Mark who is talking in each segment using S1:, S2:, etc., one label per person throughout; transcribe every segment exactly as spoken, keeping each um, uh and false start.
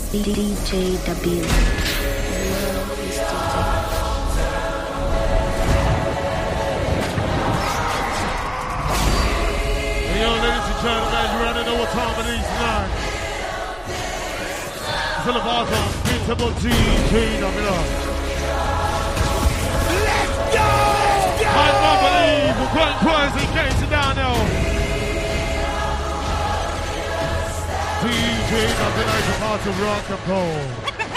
S1: D J W.
S2: Hey, yo, ladies and gentlemen, you already know what time it is tonight. It's the bottom, beatable D J W. Let's go! I can't believe we're going crazy, getting down now. D J W is a part of rock and roll.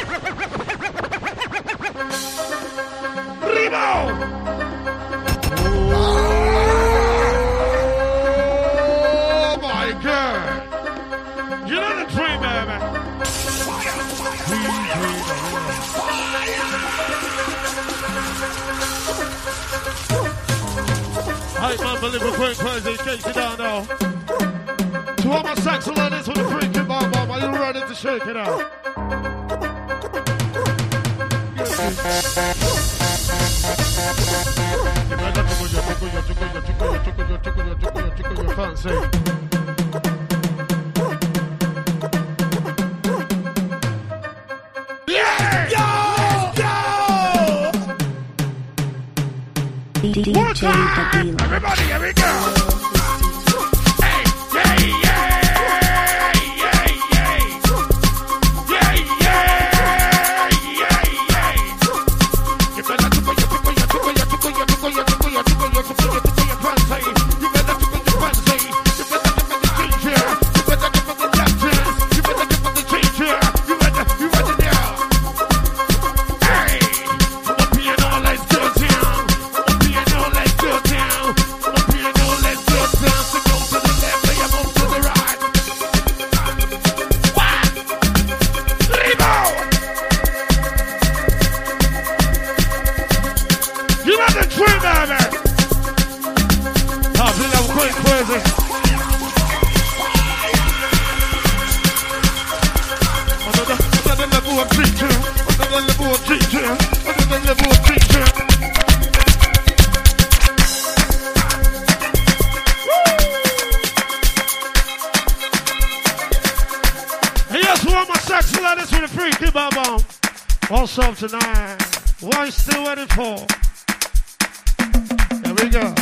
S2: Remo! You know the dream, baby. I can't believe we're going crazy. Shake it down now. To all my saxophonists with a freaking bomb bomb, are you ready to shake it out? Fancy.
S1: D J W.
S2: Everybody, here we go. Hey, yeah, yeah, yeah, yeah, yeah, yeah, yeah, yeah. You better tuckle your, tuckle your, tuckle your, tuckle your, tuckle your, tuckle your, tuckle your, tuckle your, tuckle your fancy. You better tuckle your fancy. You better give me the ginger. You better give me the lectures. You better give me the ginger. You better, you better now. Hey, I'm a piano, let's go down. What's up tonight? What are you still waiting for? Here we go.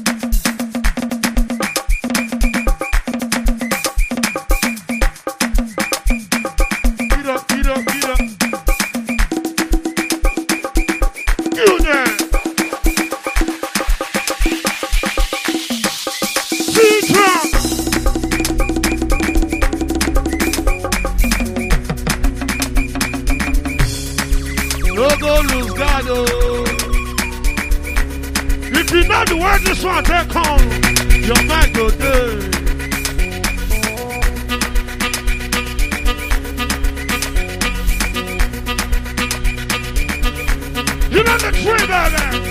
S2: Get up, get up, get up. You there. C-Trump. No go lose God, oh. If you know the word this one, take home. Your mind go there. You know the tree, baby.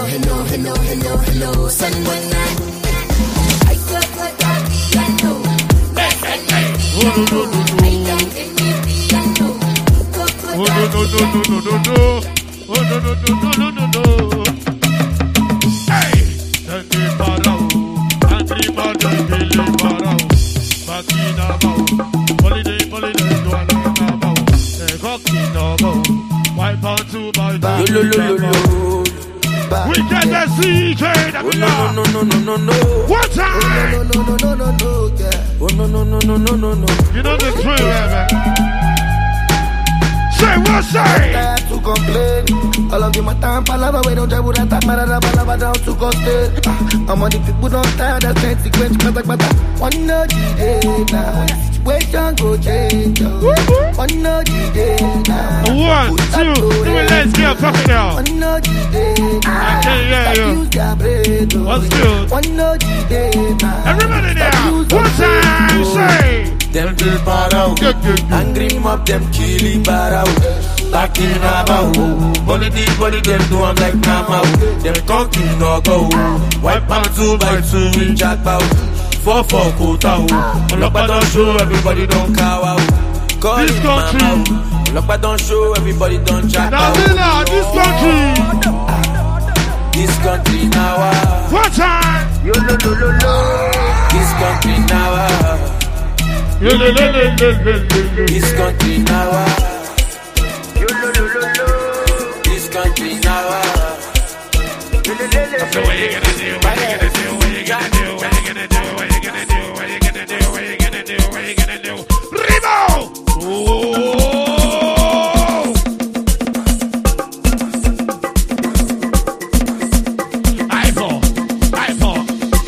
S3: hello, hello, hello, hello, someone night. I got what I piano.
S2: Oh no no no no. Oh no no no no no no no. Oh no no no no no no no. Hey, Dandi Parao, Dandi Dandi Parao, Bakina Bao, Holiday Holiday Duala Bao, Cockina Bao, Wipe out two by two. We get the C J that we love.
S4: No no no no no no.
S2: One time.
S4: No no no no no no. Oh no no no no no no no.
S2: You know the drill, man. Say what say?
S4: Tired to complain. All of them are time palava. We don't travel that marada palava down to coastal. I'm on the people don't tired. That's twenty quench kata kata. One no day now. Situation go change. One no day now.
S2: One, two, three. Let's get fuck it out.
S4: One no day now.
S2: I can't hear you. What's good?
S4: One no day now.
S2: Everybody now. One time say.
S5: Them bill parao, angry mob them killing parao. Back in Abao, money the body them do I'm like Namao. Them talking no go, wipe out two by two in Jack Bow. Four four kota, look but don't show everybody don't cow out. Call this country, look but don't show everybody don't jack out.
S2: Now this country,
S5: this country now.
S2: One time,
S5: yo lo lo lo lo. This country now.
S2: Yo, lo, lo, lo, lo, lo, lo, lo.
S5: This country now. Yo, lo, lo, lo, lo. This country now. Yo, lo, lo, lo, lo.
S2: So what you gonna do? What you gonna do? What you gonna do? What you gonna do? What you gonna do? What you gonna do? What you gonna do? What you gonna do? Remo! Oh! iPhone, iPhone.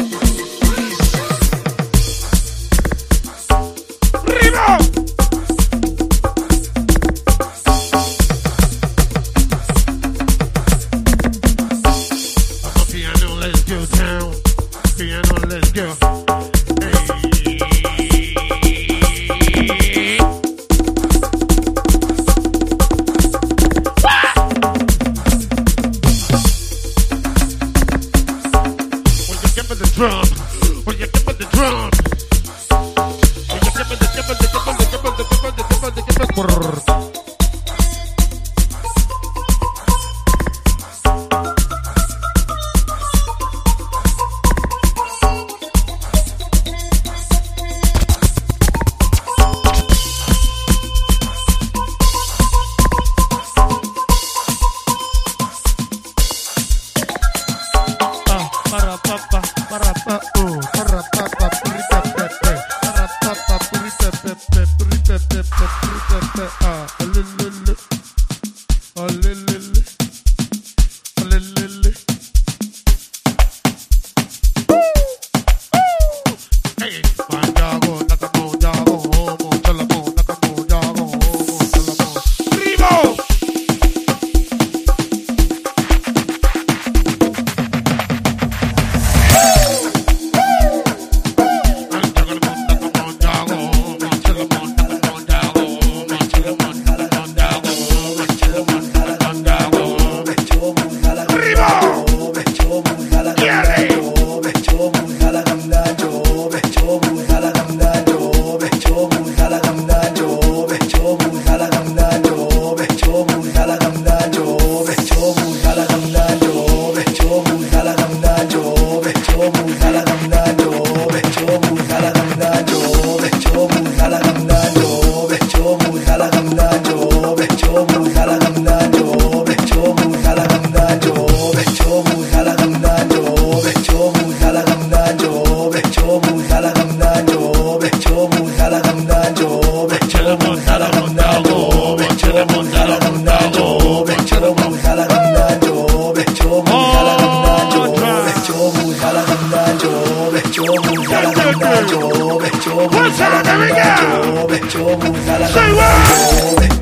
S2: Say what?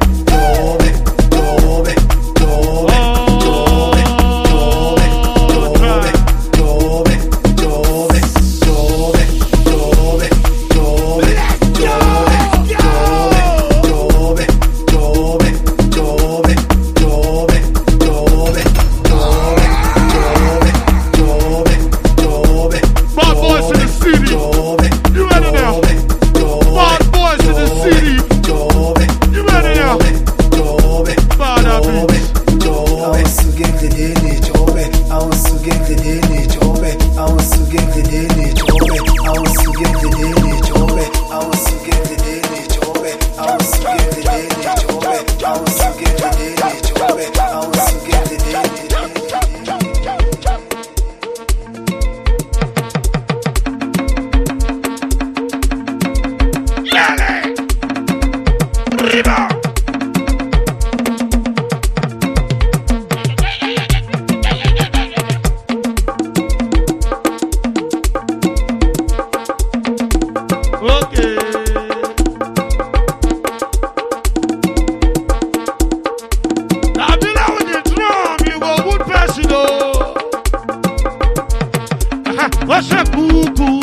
S2: What's a cuckoo?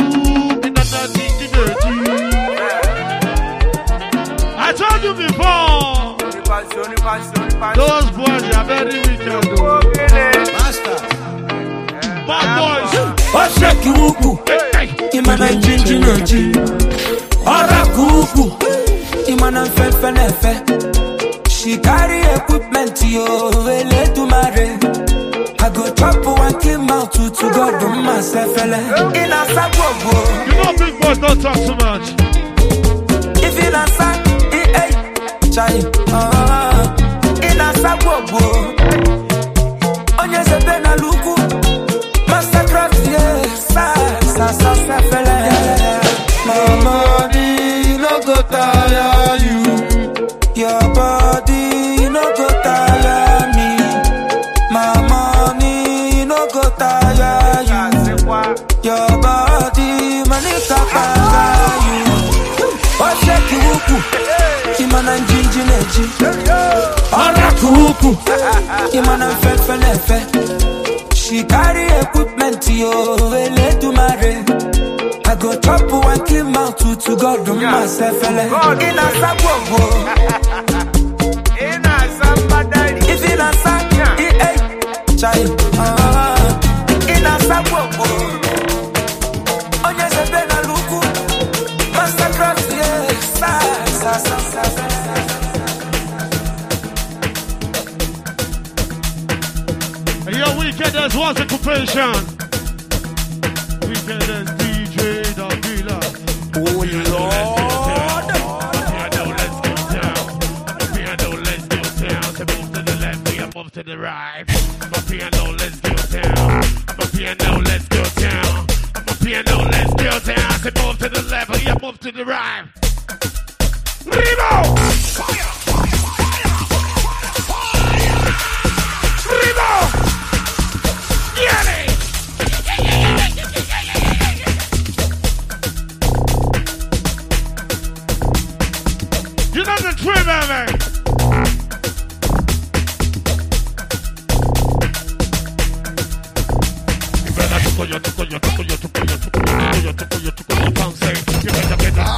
S2: I told you before. Those boys are very wicked.
S5: Master.
S2: Bad boys.
S5: What's a cuckoo? Imana jinji noji. Ora cuckoo. Imana fefe nefe. She carry equipment yo. Ele to marry. I go chop one kill mouth to to God do myself. In a sack.
S2: You know big boys don't talk too much.
S5: If you not sack. Chai, ah, ina sabobo. Onye se bena luku, mastercraft yeah, sa sa sa sa fele. Mama, no go tire you. Your body no go tire me. Mama, no go tire you. Your body manika panga you. Oshe kiwuku. Imana jinji neji. Ora kuku. Imana fefe nefe. She carry equipment yo. Ele to marry. I go chop one kill mouth to to God do myself. Ina sabobo. Ina somebody. If ina sa, eh eh. Chai. Ah. Ina sabobo. Onye se bena luku. Mastercraft yeah. Sa sa sa sa.
S2: Yo, Weekenders, what's the occupation? Weekenders, D J Davila.
S5: Oh, Lord.
S2: Piano, let's go down. Piano, let's go down. To move to the left, we move to the right. I'm a piano, let's go down. I'm a piano, let's go down. I'm a piano, let's go down. To move to the left, we move to the right. Remo! Fire! Remo! Get it! You know the trip, baby! You better tuko yo, tuko yo, tuko yo, tuko yo, tuko yo, tuko yo, tuko yo, bounce. You better get that.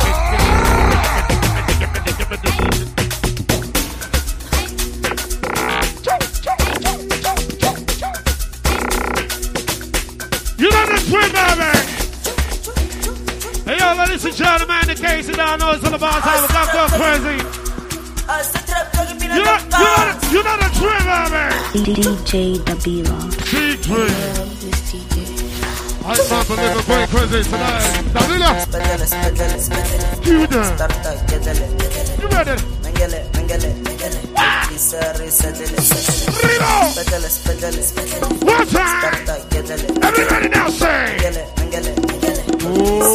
S2: You know the twin, baby. Hey, yo, ladies and gentlemen, the case you don't know it's all about how the black girl crazy. You know, you know, the, you know the twin, baby.
S1: D J Davila.
S2: D J. I can't believe we're going crazy tonight. Davila. You there? You ready? Remo! One time! Everybody now say! Oh!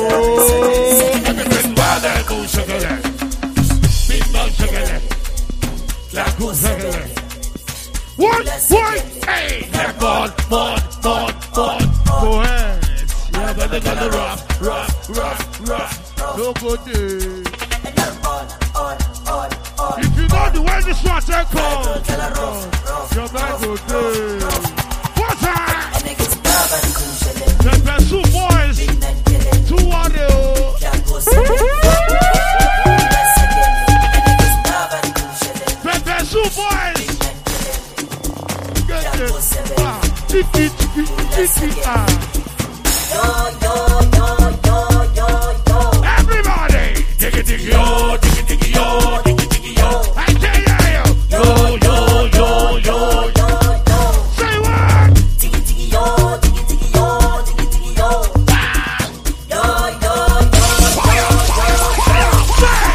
S2: Everybody go sugar. Big bug sugar. La go sugar. One, one, hey! Yeah, God, God, God, God. Go ahead. Yeah, but they got the rock, rock, rock, rock. No good day. If you know the way this one take call, your man go there. One time. The best two boys, two audio. The best two boys. Get it. Ah, tiki tiki tiki ah. Everybody, diggy diggy yo, diggy diggy yo, diggy diggy yo. I tell you, yo, yo, yo, yo, yo. Say what? Diggy diggy yo, diggy diggy yo, diggy diggy yo. Yo, yo, yo, fire, fire, fire, fire,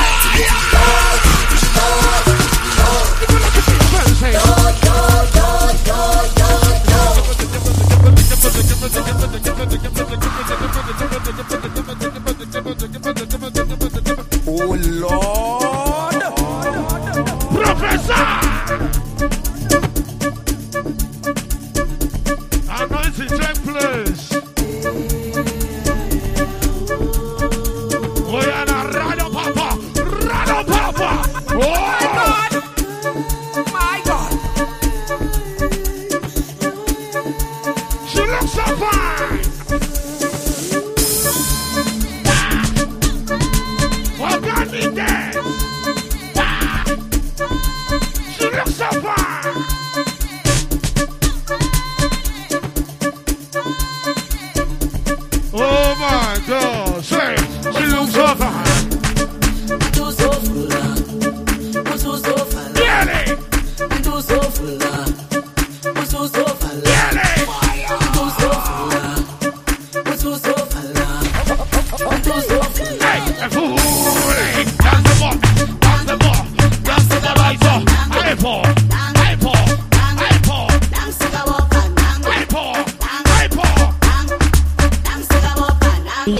S5: Oh, Lord.
S2: Professor! Anointing take place. We are not Rado Papa. Rado Papa. Oh!
S5: My God.
S2: She looks so fine.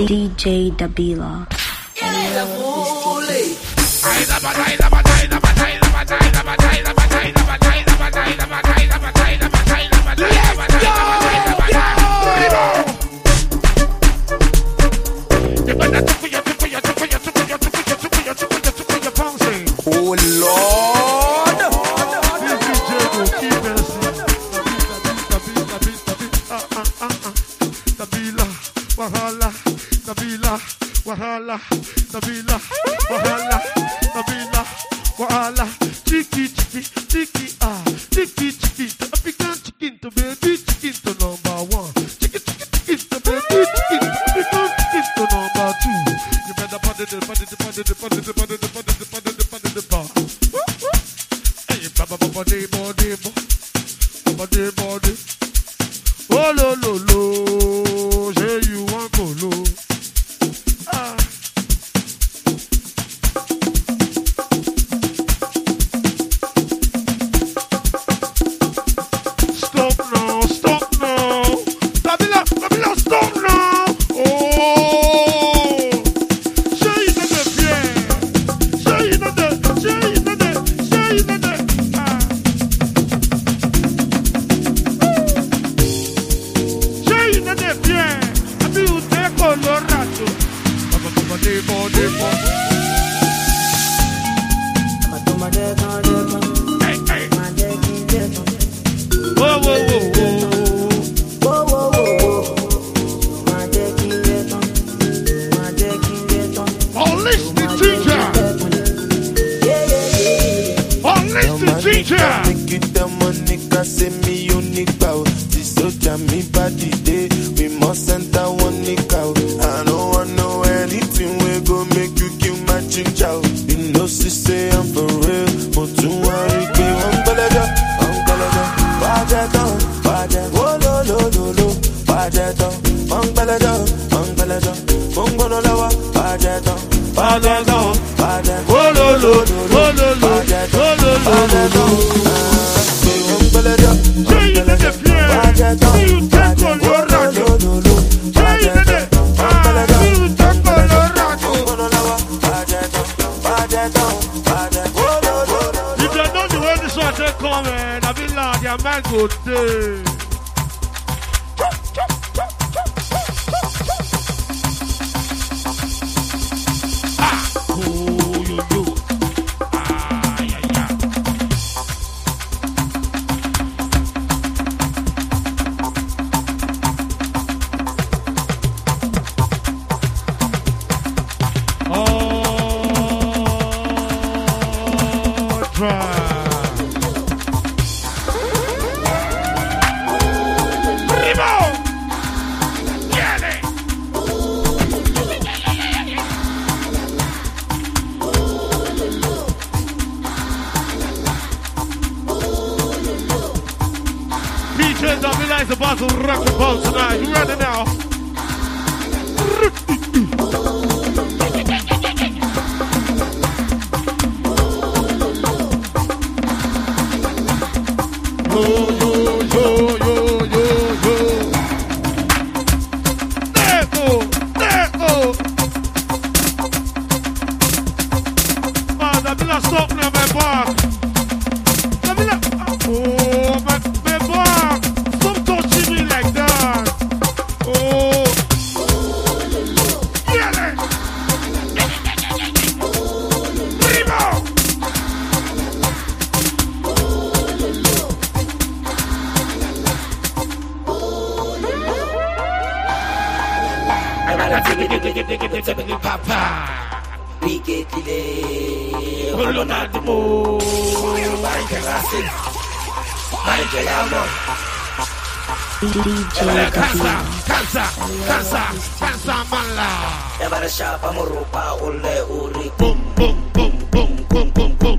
S1: D J Dabila.
S5: Oh Lord,
S2: Dabila, Wahala, Dabila, Wahala, Dabila, Wahala, Dabila, Wahala, Chiki, Chiki, Chiki, ah, Chiki, Chiki, to African chicken to baby chicken to number one, Chiki, Chiki, Chiki, to baby chicken to African chicken to number two. You better put it, put it, put it, put it, put it, put it, put it, put it, put it, bar. Hey, baba, body, body, body, body. Oh lo lo lo, say you want colo. Ah. Stop now, stop now. Dabila, Dabila, stop now. Oh, say you know the fear. Say you know the, say you know the, say you know the. Ah. Colorado. Hey, hey. Whoa, whoa, whoa, whoa. Whoa, whoa, whoa. Unleash the teacher. Unleash the teacher.
S5: Make it the money, cause me unique bow. This soldier me body day. We must enter one nick out. I don't want know anything we go make you kill my ginger. You know she say I'm for real. But to worry, we won't believe it. I'm believe it. Budget on, budget. Oh no no no no. Budget on, I'm believe it. I'm believe it. Bongo no lawa. Budget on, budget on, budget.
S2: Oh no no no no no.
S5: Budget
S2: Oh no no no no.
S5: We won't believe it.
S2: Say you know the fear. See you take Colorado. Say you know the. Ah, see you take Colorado. If you know the way this one take come, I be like your man go day. Ah, oh you do. Ah, yeah yeah. D J Dabila is about to rock the boat tonight. You ready now? Yo, yo, yo, yo, yo, yo. There go, there go. Ah, Dabila, stop now, my boy. Dabila, oh, my, my boy. Stop touching me like that. Oh. Yeah, Primo. Papa. Colonado.
S1: D J Dabila.
S2: Cansa, cansa, cansa mala.
S3: Never shop amurupa ule uri.
S2: Boom, boom, boom, boom, boom, boom, boom.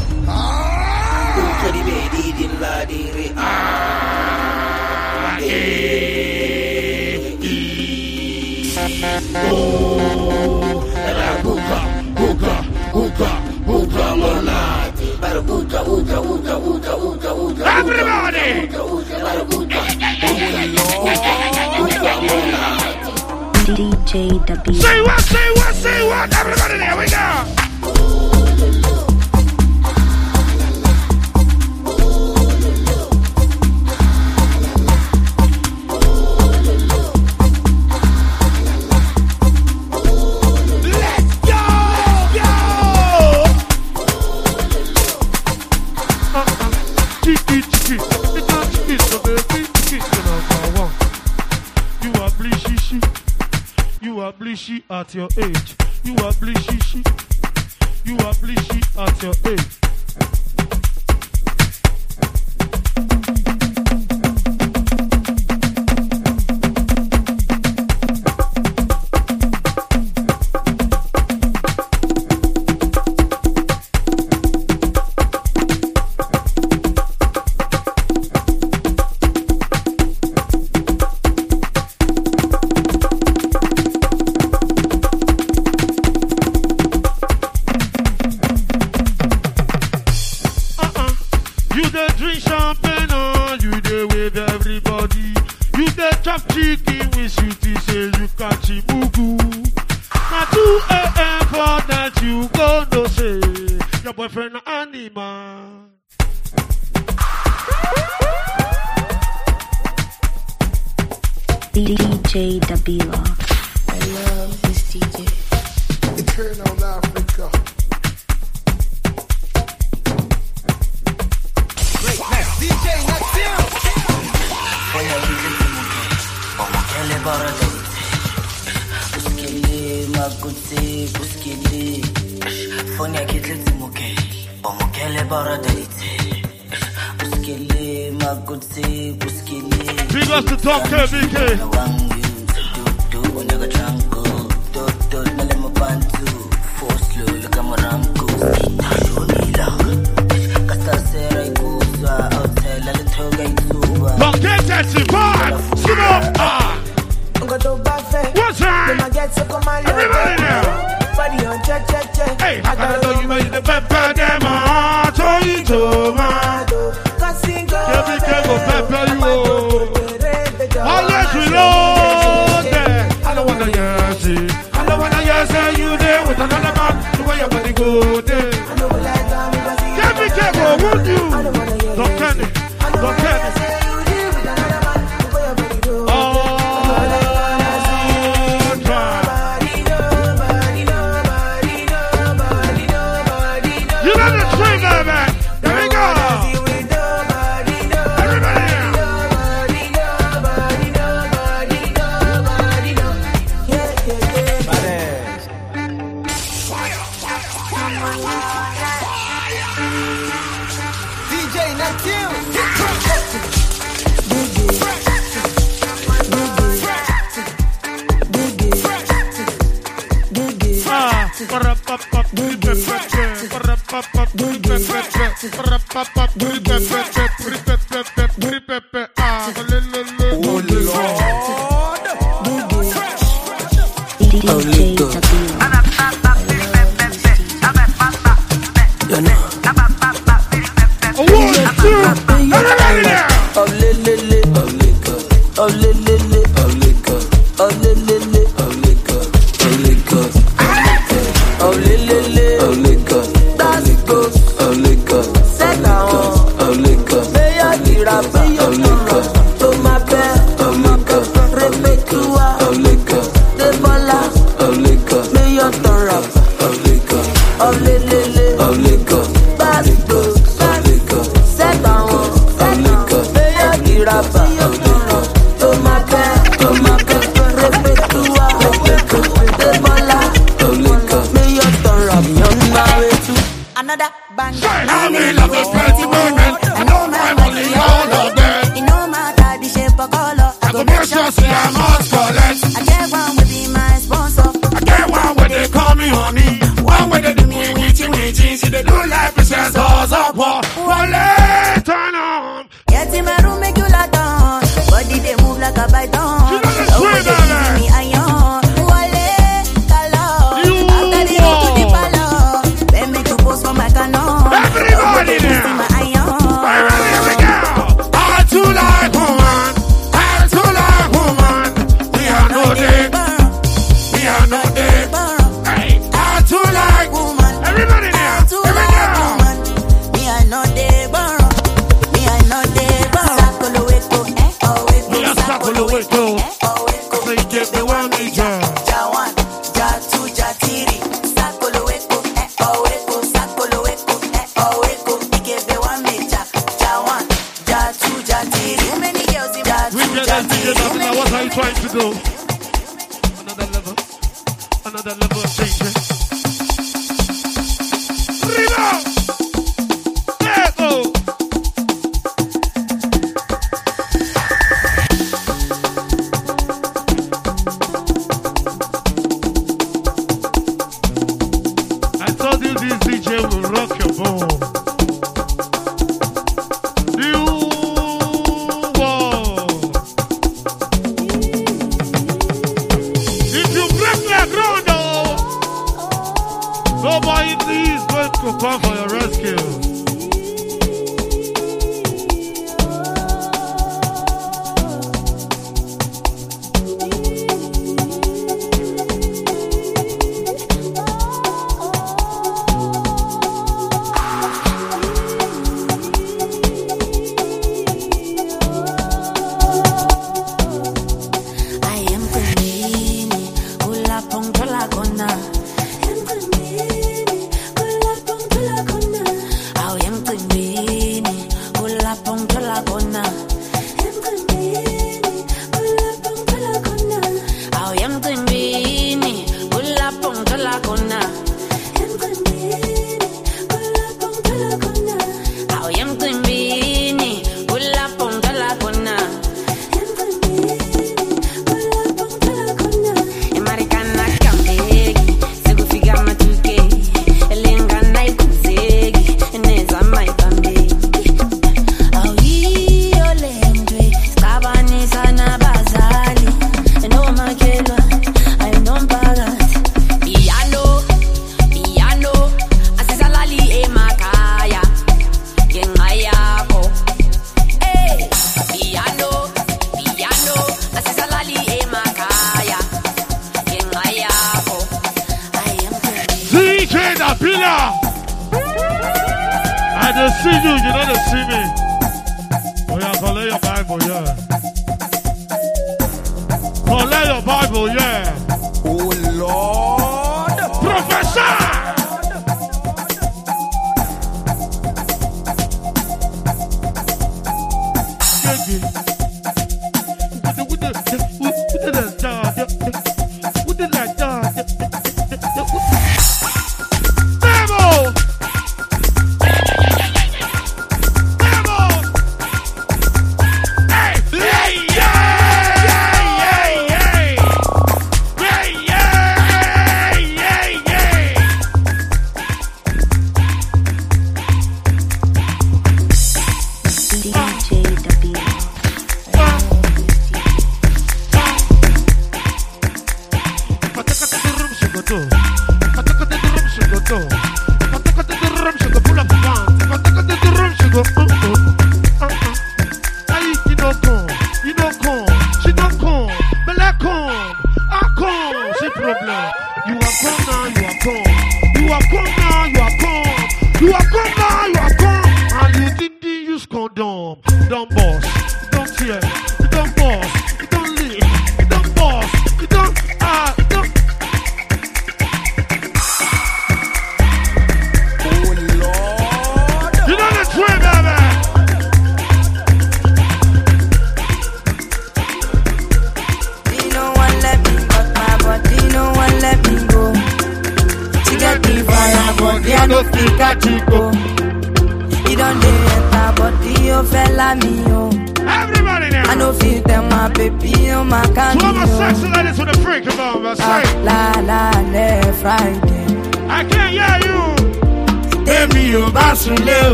S3: Ukadi bedi din la diri.
S2: Ah, eh, oh, la buka, buka, buka, buka monati.
S3: Para buka, buka, buka, buka, buka, buka.
S2: Everybody.
S3: Buka, buka, buka, buka.
S1: D J W.
S2: Say what, say what, say what. Everybody there, we go.
S6: Blishy at your age. You are blishy. You are blishy at your age.
S1: D J Dabila.
S4: I love this D J. Eternal Africa.
S3: Greatness. D J Natil. Buskele makuti buskele. Fonya kitleti muke. Omokele baradite. Buskele makuti buskele.
S6: Big us to Tom K B K. What's that? Everybody now. Hey, I gotta know you made the pepper demo. Tomato. K B K go pepper you. Always reload there. I don't wanna hear it. I don't wanna hear say you there with another man. The way your body go there. K B K go wound you. Don't turn it. Don't turn it.
S5: Sakolo Weko. Say give me one major.
S3: Ja one, ja two, ja three. Sakolo Weko, eh oh Weko. Sakolo Weko, eh oh Weko. Give me one major. Ja one, ja two, ja three. Too many girls in ja two, ja three.
S5: Now what are you trying to do? Another level. Another level of change. Rebound! There go! I told you this D J will rock your boat. New world. If you break that ground, oh, nobody is going to come for your rescue.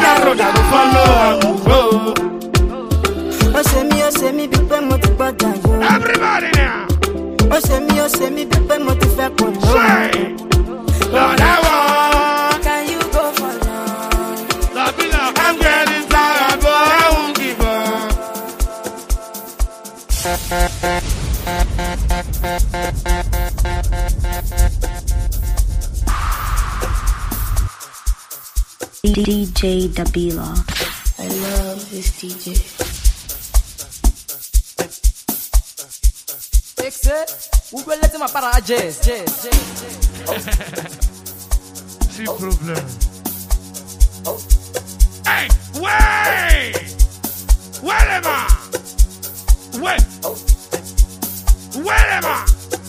S3: Oh, say me, oh, say me, people, mo ti gbọ́dọ̀ yó.
S2: Everybody now.
S3: Oh, c'est mi, oh, c'est mi, bébé, moi, tu fais quoi?
S2: Say, Lord, I want.
S3: Can you go for love?
S2: Love me now. I'm getting tired, but I won't give up.
S1: D J Dabila.
S3: I love this D J.
S7: Fix it. We will let him up para jazz, jazz, jazz.
S2: See problem. Hey, wait! Wait a minute! Wait! Wait a minute!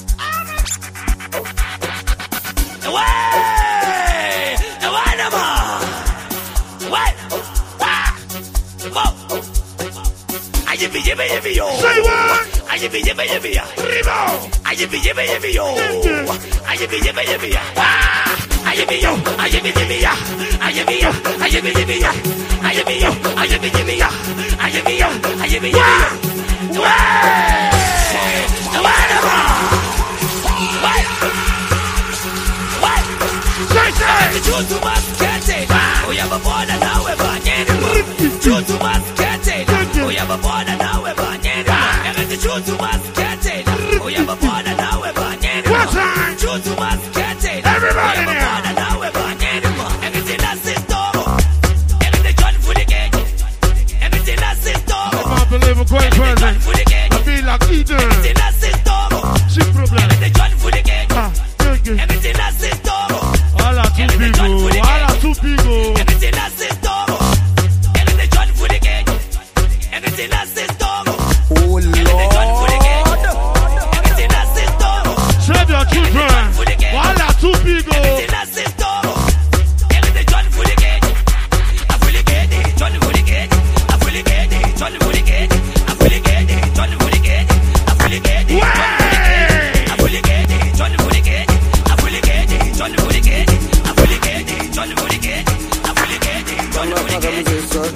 S2: Wait! Wait a minute! Wait! Ah! Whoa! I yippee yippee yippee yo! Say what? I yippee yippee yippee ya! Rebo! I yippee yippee yippee yo! I yippee yippee yippee ya! Ah! I yippee yo! I yippee yippee ya! I yippee yo! I yippee yippee ya! I yippee yo! I yippee yippee ya! I yippee yo! I yippee yippee ya! Wait! Wait a minute! Wait! Wait! Say say! The truth to us can't take. We have a border now we're burning. Truth to us can't take. We have a border now we're burning. And the truth to us can't take. We have a border now we're burning. What's that? Truth to us can't take. Everybody now. We have a border now we're burning. Everything that's in store. Everything done for the game. Everything that's in store. I can't believe a great person. I feel like eating. Everything that's in store. See problem. Everything done for the game. Everything that's in store. All are two people. All are two people. Everything that's in store. Everything done for the game. Everything that's in store.
S5: Oh Lord.
S2: Everything that's in store. Save your children. All are two people. Everything that's in store. Everything done for the game. I fully get it. Done for the game. I fully get it. Done for the game. I fully get it. Done for the game. I fully get it. I fully get it. Done for the game. I fully get it. Done for the game. I fully get it. Done for the game. I fully get it. Done for the game.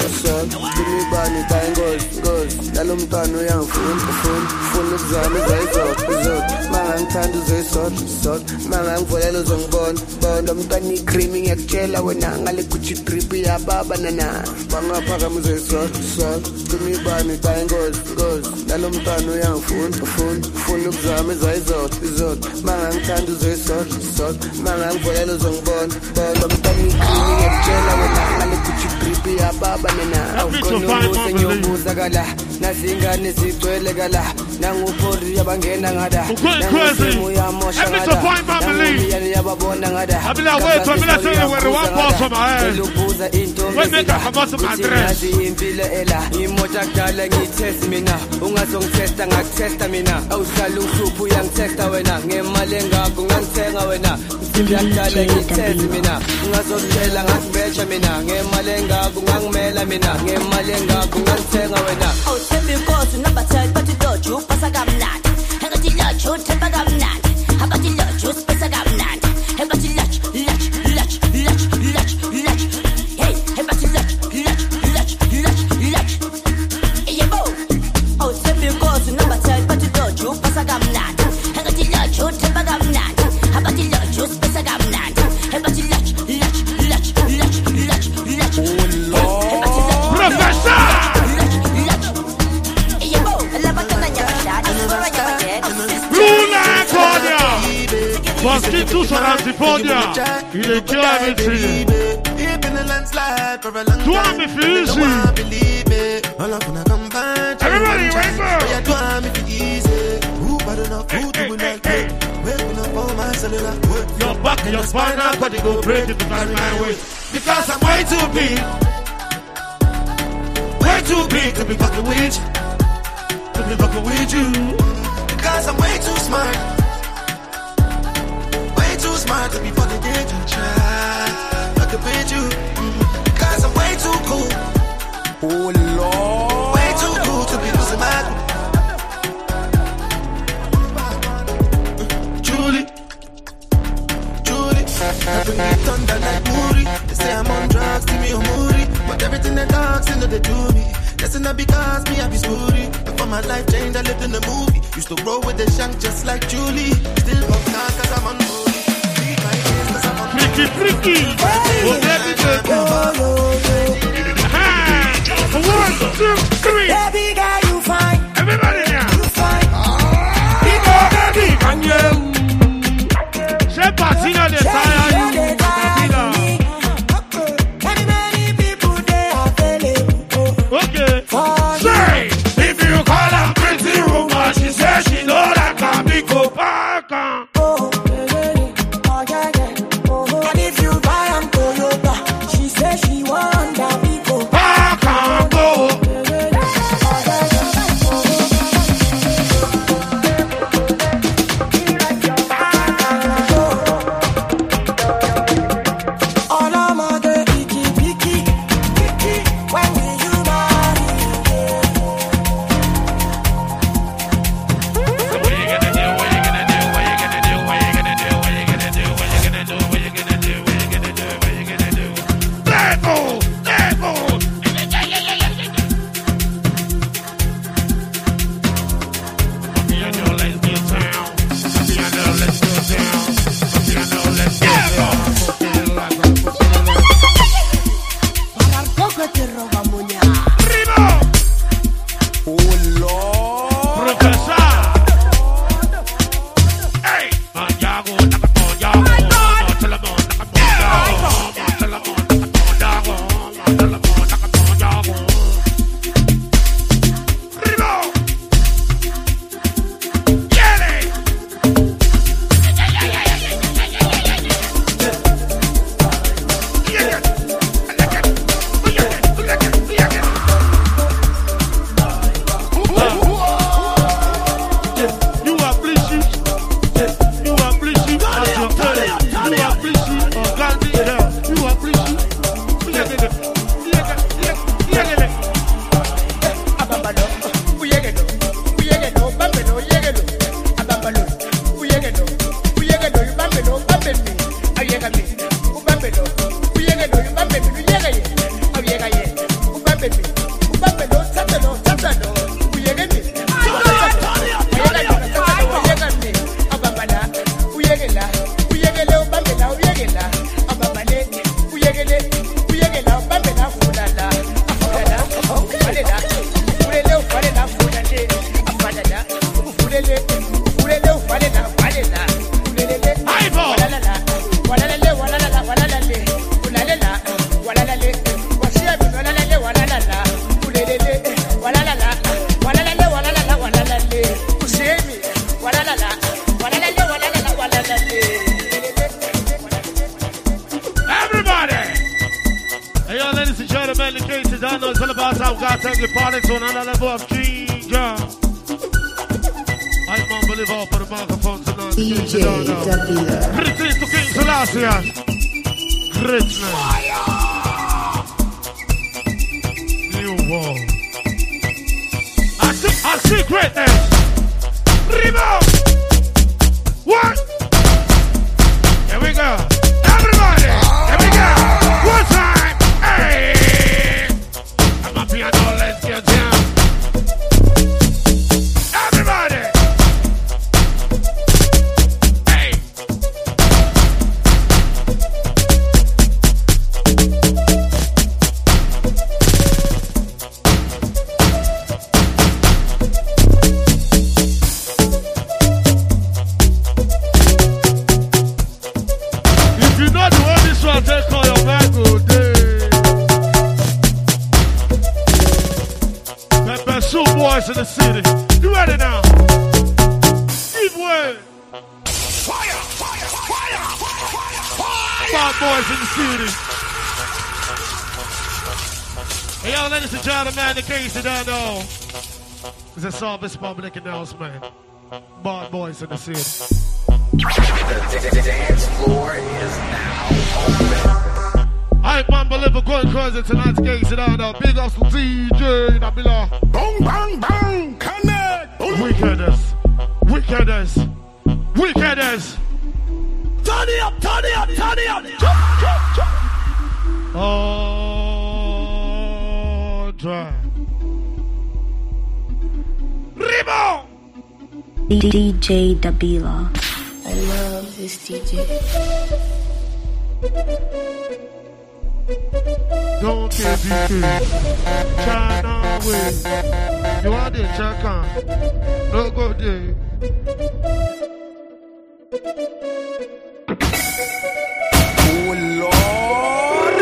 S4: Imibani tayingozi ngozi nalomntwana uyangifuna ufuna ufuna ukuzama izayizodwa izodwa mangangithanda uzeyisodwa isodwa mangangivolela uzongibona bona lo mntwana icreamy ngiyakutshela wena ngale Gucci drip yababa nana bangaphakama uzeyisodwa isodwa imibani tayingozi ngozi nalomntwana uyangifuna ufuna ufuna ukuzama izayizodwa izodwa mangangithanda uzeyisodwa isodwa mangangivolela uzongibona bona lo mntwana icreamy ngiyakutshela wena ngale Gucci drip yababa nana
S2: Konubuze
S3: nyobuzakala nazingane zigcwele kala nangupori yabangena ngada nangusimu yamosha ngada yababona ngada
S2: abila wethu abila sele were waphosa mahe
S3: lubuza into
S2: wemeka khamasa address
S3: impilo ela imota kudala ngitest mina ungazongitesta ngakutesta mina awuhlala uhluphu uyangitesta wena ngemali engakho ngangithenga wena ngiyakudala ngitest mina ungazozela ngakubetha mina ngemali engakho ngangimela mina ngemali engakho ngangithenga wena awuthembi inkosi nabathela bathi doju pasa kamnandi engathi loju themba kamnandi abathi loju pasa kamnandi engathi loju loju loju loju loju loju hey engathi loju loju loju loju loju yebo awuthembi inkosi nabathela bathi doju pasa kamnandi engathi loju themba kamnandi abathi loju pasa kamnandi engathi loju loju loju loju loju loju
S2: Professor Luna Konya parce que tous sont antipodia il est calme ici toi me fais ici everybody wake up your back and your spinal cord you go break it to carry my weight because I'm way too big way too big to be fucking with you to be fucking with you because I'm way too smart way too smart to be fucking with you try fucking with you because I'm way too cool
S5: Oh Lord.
S2: way too cool to be losing my Julie Julie I bring it thunder like Moody they say I'm on drugs give me a moody but everything they talk, they know they do me. That's not because me I be spooty. Before my life changed, I lived in the movie.
S5: Used to roll with the shank just like Julie. Still pop now cause I'm unruly. Beat my ears cause I'm unruly.
S2: Freaky, freaky. Oh, baby, baby. One, two, three.
S3: Baby girl, you fine.
S2: Everybody now.
S3: You fine.
S2: People, baby, can you? Say, Patina, they tire you. Patina.
S3: Many, many people, they are available.
S2: Okay.
S3: For
S2: Say, if you call her pretty woman, she says she know that can be go back.
S3: oh, yeah, yeah. Oh, yeah, yeah. Oh, and if you buy am Toyota, she says she want that big go.
S2: Back and go.
S3: All of my girl, icky, picky, picky. When will you marry?
S2: What you gonna do? What you gonna do? What you gonna do? What you gonna do? What you gonna do? What you gonna do? What you gonna do? What you gonna do? What you gonna do? Level, level. Piano, let's get down. Piano, let's go down. Piano, let's go down.
S3: Para el coco te roba muña.
S2: Primo.
S5: Oh Lord.
S2: Professor. Hey. Manjago, nakaponjago. Montelamon, nakaponjago. Montelamon, nakaponjago. Montelamon, nakaponjago. Primo. Yele. You are bleaching. You are bleaching. As your parents. You are bleaching. Organic hair. You are bleaching. Yegele. Yegele. Yegele.
S8: Abambalo, uyegelo, uyegelo, bambelo, uyegelo. Abambalo, uyegelo, uyegelo, ubambelo, ubambelo. Ayegame, ubambelo, uyegelo, ubambelo, uyegeye. Ayegeye, ubambelo, ubambelo, tatalo, tatalo, uyegeme. Ayegalo, tatalo, uyegame. Abambala, uyegela, uyegele, ubambela, uyegela. Abambale, uyegele, uyegela, ubambela, fulala, fulala, fulala. Ufulele, ufalela, fulale, afalala. Ufulele, ufulele, ufalela, falela. Ulelele,
S2: Ivo.
S8: walalala, walalale, walalala, walalale. Ulalela, walalale. Wasiabi, walalale, walalala. Ulelele, walalala, walalale, walalala, walalale. Usemi, walalala, walalale, walalala, walalale.
S2: Everybody! Hey, yo, ladies and gentlemen, in case you don't know, it's all about how God take your party to another level of ginger. I'm unbelievable for the microphone tonight.
S1: D J Dabila.
S2: Greetings to King Selassie. Greatness. New world. I see, I see greatness. Remo! What? Here we go. Everybody! Here we go! One time! Hey! I'm a piano, let's get down. Everybody! Hey! If you know the way this one take all your man go day. Pepper Soup boys in the city. You ready now? Give way. Fire, fire, fire, fire. Bad boys in the city. Hey, yo, ladies and gentlemen, in case you don't know, it's a service public announcement. Bad boys in the city.
S9: The dance floor is now open.
S2: I man believe a going crazy tonight's case it on. Big ups to D J Dabila.
S5: Bang, bang, bang. Connect.
S2: Wickedness. Wickedness. Wickedness.
S5: Turn it up, turn it up, turn it up.
S2: Oh, dry. Remo.
S10: D J Dabila.
S1: I love this D J.
S2: Don't K B K. China way. You want the check on? No go there.
S5: Oh Lord.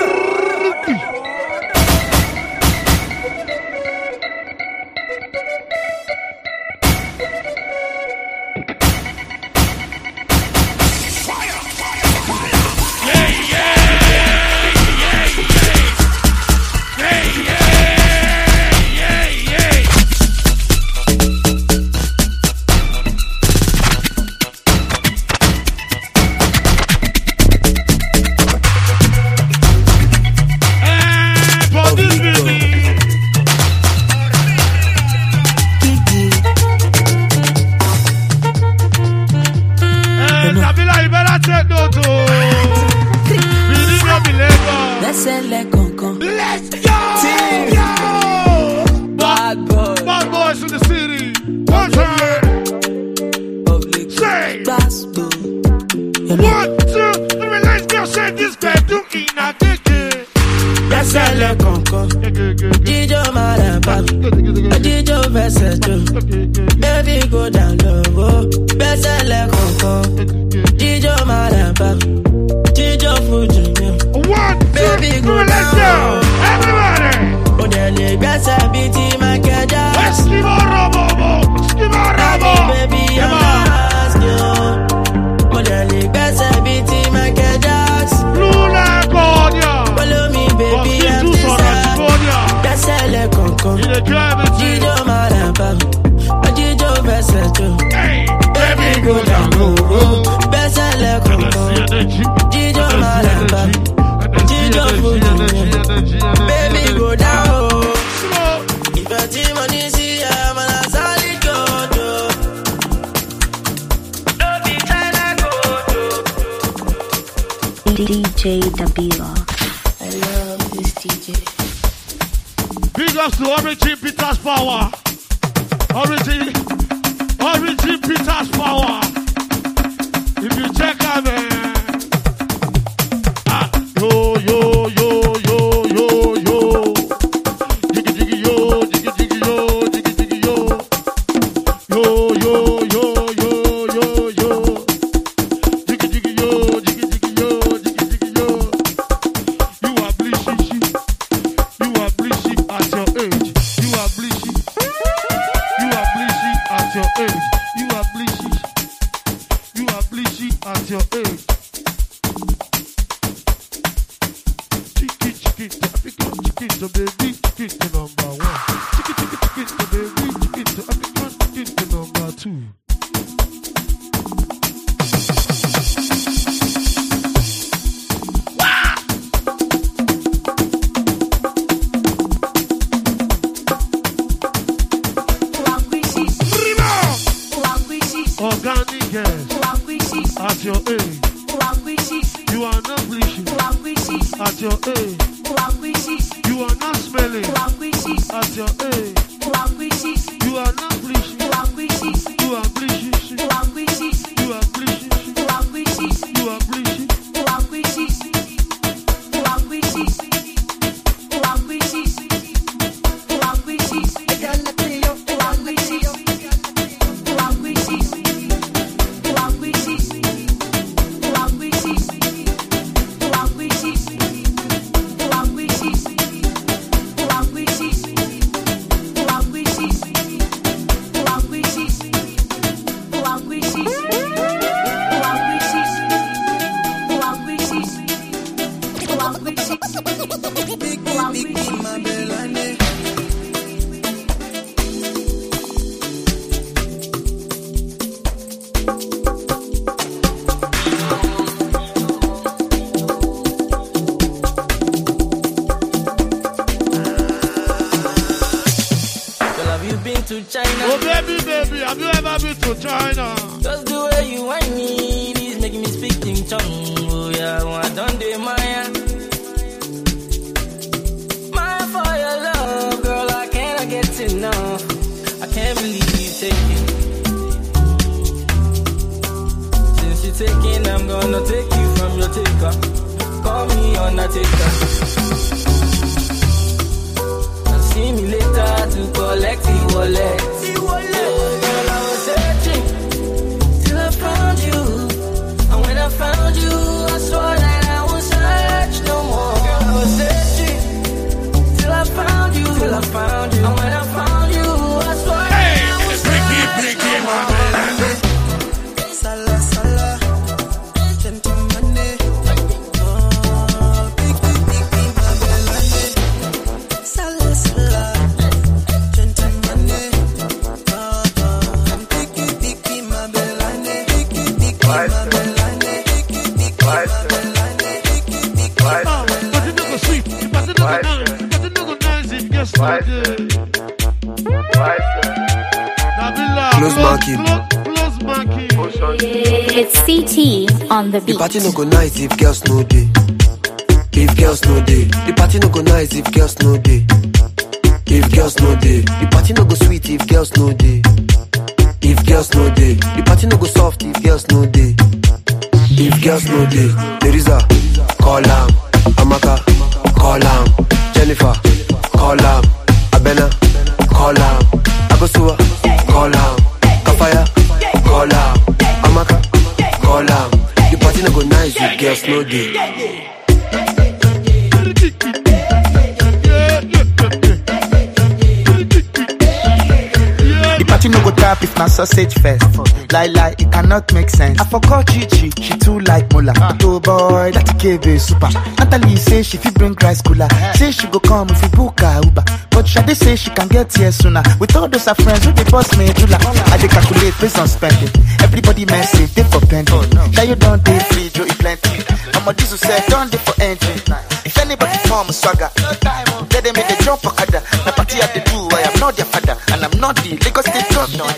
S10: D J Dabila.
S1: I love this D J.
S2: Big ups to Origin Peters Power. Origin, Origin Peters Power. If you check out, man. Ah, yo, yo, yo, yo, yo, yo. Jiggy, jiggy, yo, jiggy, jiggy, yo, jiggy, jiggy, yo. Yo, yo, yo, yo, yo, yo. Jiggy, jiggy, yo, jiggy, jiggy, yo, jiggy, jiggy, yo. You are bleaching, you are bleaching at your age. You are bleaching, you are bleaching at your age. You are bleaching, you are bleaching at your age. Chicken, chicken, to African chicken, to baby chicken to number one. Chicken, chicken, chicken, to baby chicken, to African chicken to number two. Organic gas at your age. You are not bleaching at your age. You are not smelling at your age. You are not bleaching. You are bleaching. You are bleaching. You are bleaching. Oh baby, baby, have you ever been to China?
S11: Just the way you want me, this making me speak in tongue. Oh yeah, well, I done the Maya. Maya for your love, girl, I cannot get enough. I can't believe you take it. caretaker. And see me later to collect the wallet. Girl, I was searching till I found you. And when I found you, I swore that I won't search no more. Girl, I was searching till I found you. Till I found you. And when I found you, I swore
S2: Hey,
S11: that I won't
S2: Ricky,
S11: search
S2: Ricky,
S11: no
S2: my
S11: more.
S2: man.
S3: Sala, sala, gentleman, eh. Sala, sala, gentleman, eh. Picky, picky, my belane, picky, picky, my belane, picky, picky, my belane, picky, picky, my
S2: Ah, but you don't go sleep. But you don't go nice. But you don't go nice if you're still good. Nabila,
S12: Close marking.
S2: Close, close marking.
S10: It's C T on the
S12: The
S10: beat.
S12: party no go nice if girls no day. If girls no day. The party no go nice if girls no day. If girls no day. The party no go sweet if girls no day. If girls no day. The party no go soft if girls no day. If girls no day. Teresa, call am. Amaka, call am. Jennifer, call am. Abena, call am. Agosua, call am. Kafaya, call am. Amaka, call am. The party no go nice if girls no day.
S13: The party no go tap if my sausage fest. Lie lie, it cannot make sense. I forgot Chichi, she too like Mola. But oh boy, that K B super. Natalie say she fit bring rice cooler. Say she go come if we book her Uber. But Shade say she can get here sooner. With all those her friends who they boss me Jula. I dey calculate based on spending. Everybody message, they for pending. Now you don't dey free, Joe, it plenty. I'm a diesel set, don't dey for entry. If anybody form a swagger, let them make the jump okada. The party at the do, I am not their father. And I'm not the Lagos State governor.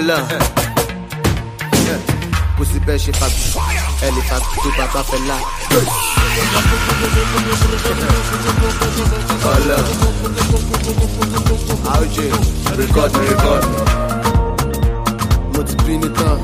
S14: Ọlọ́run. Kò sí bẹ́ẹ̀ ṣe fàgbọ́, ẹ lè fàgbọ́ tó bàbá fẹ́ lá. Ọlọ́run. Àwùjọ rékọ́dù rékọ́dù. Mo ti bí nìkan.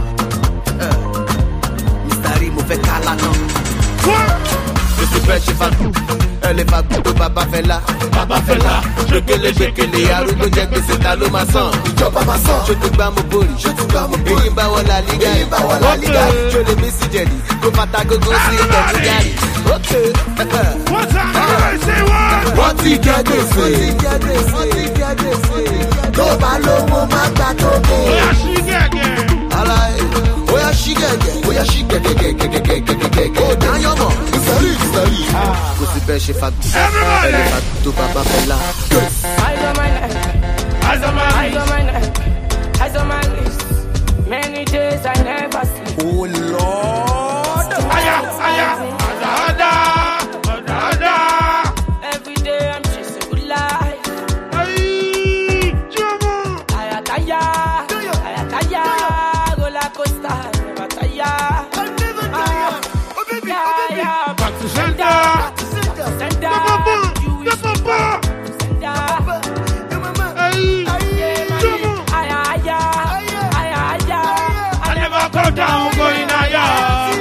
S14: Mister Rí mo fẹ́ ká lánàá. Kò sí bẹ́ẹ̀ ṣe fàgbọ́, ẹ lè fàgbọ́ tó bàbá fẹ́ lá. Bàbá fẹ́ lá. Gbẹ̀kẹ̀lé gbẹ̀kẹ̀lé arúgbó jẹ́ gbèsè ta ló máa sàn. Ìjọba máa sàn. Ṣé tó gbá mo bòrì? Ṣé tó gbá mo bòrì? Èyí ń bá wọn la liga. Èyí ń bá wọn la liga. Ṣé o lè mí sí jẹ̀lì? Kó fata gógó sí ìtẹ̀lú gàrí. Ókè.
S2: Wọ́n ti gbèsè wọ́n.
S14: Wọ́n ti jẹ gbèsè. Wọ́n ti jẹ gbèsè. Wọ́n ti jẹ gbèsè. Tó bá lówó máa gbà tó dé.
S2: Oya ṣí gẹ̀gẹ̀.
S14: Aláì. Oya ṣí gẹ̀gẹ̀. Oya ṣí gẹ̀gẹ̀gẹ̀gẹ̀gẹ̀gẹ̀gẹ̀gẹ̀. Ó dáyọ̀ mọ̀. Ìsọ̀rí ìsọ̀rí. Kò sí bẹ́ẹ̀ ṣe fagbọ́. Ẹ lè fagbọ́ tó bàbá fẹ́ lá.
S11: Eyes on my neck,
S2: eyes on my
S11: eyes on my neck, eyes on my wrist. Many days I never sleep.
S14: Oh Lord,
S2: aya, aya, ada, ada, ada.
S11: Every day I'm chasing good life.
S2: Ay, Jama.
S11: Aya taya, aya taya, roller coaster, never tire.
S4: Never tire. Oh baby, oh baby.
S2: Back to center.
S11: Center, you wish
S2: Papa. I never go down, going higher.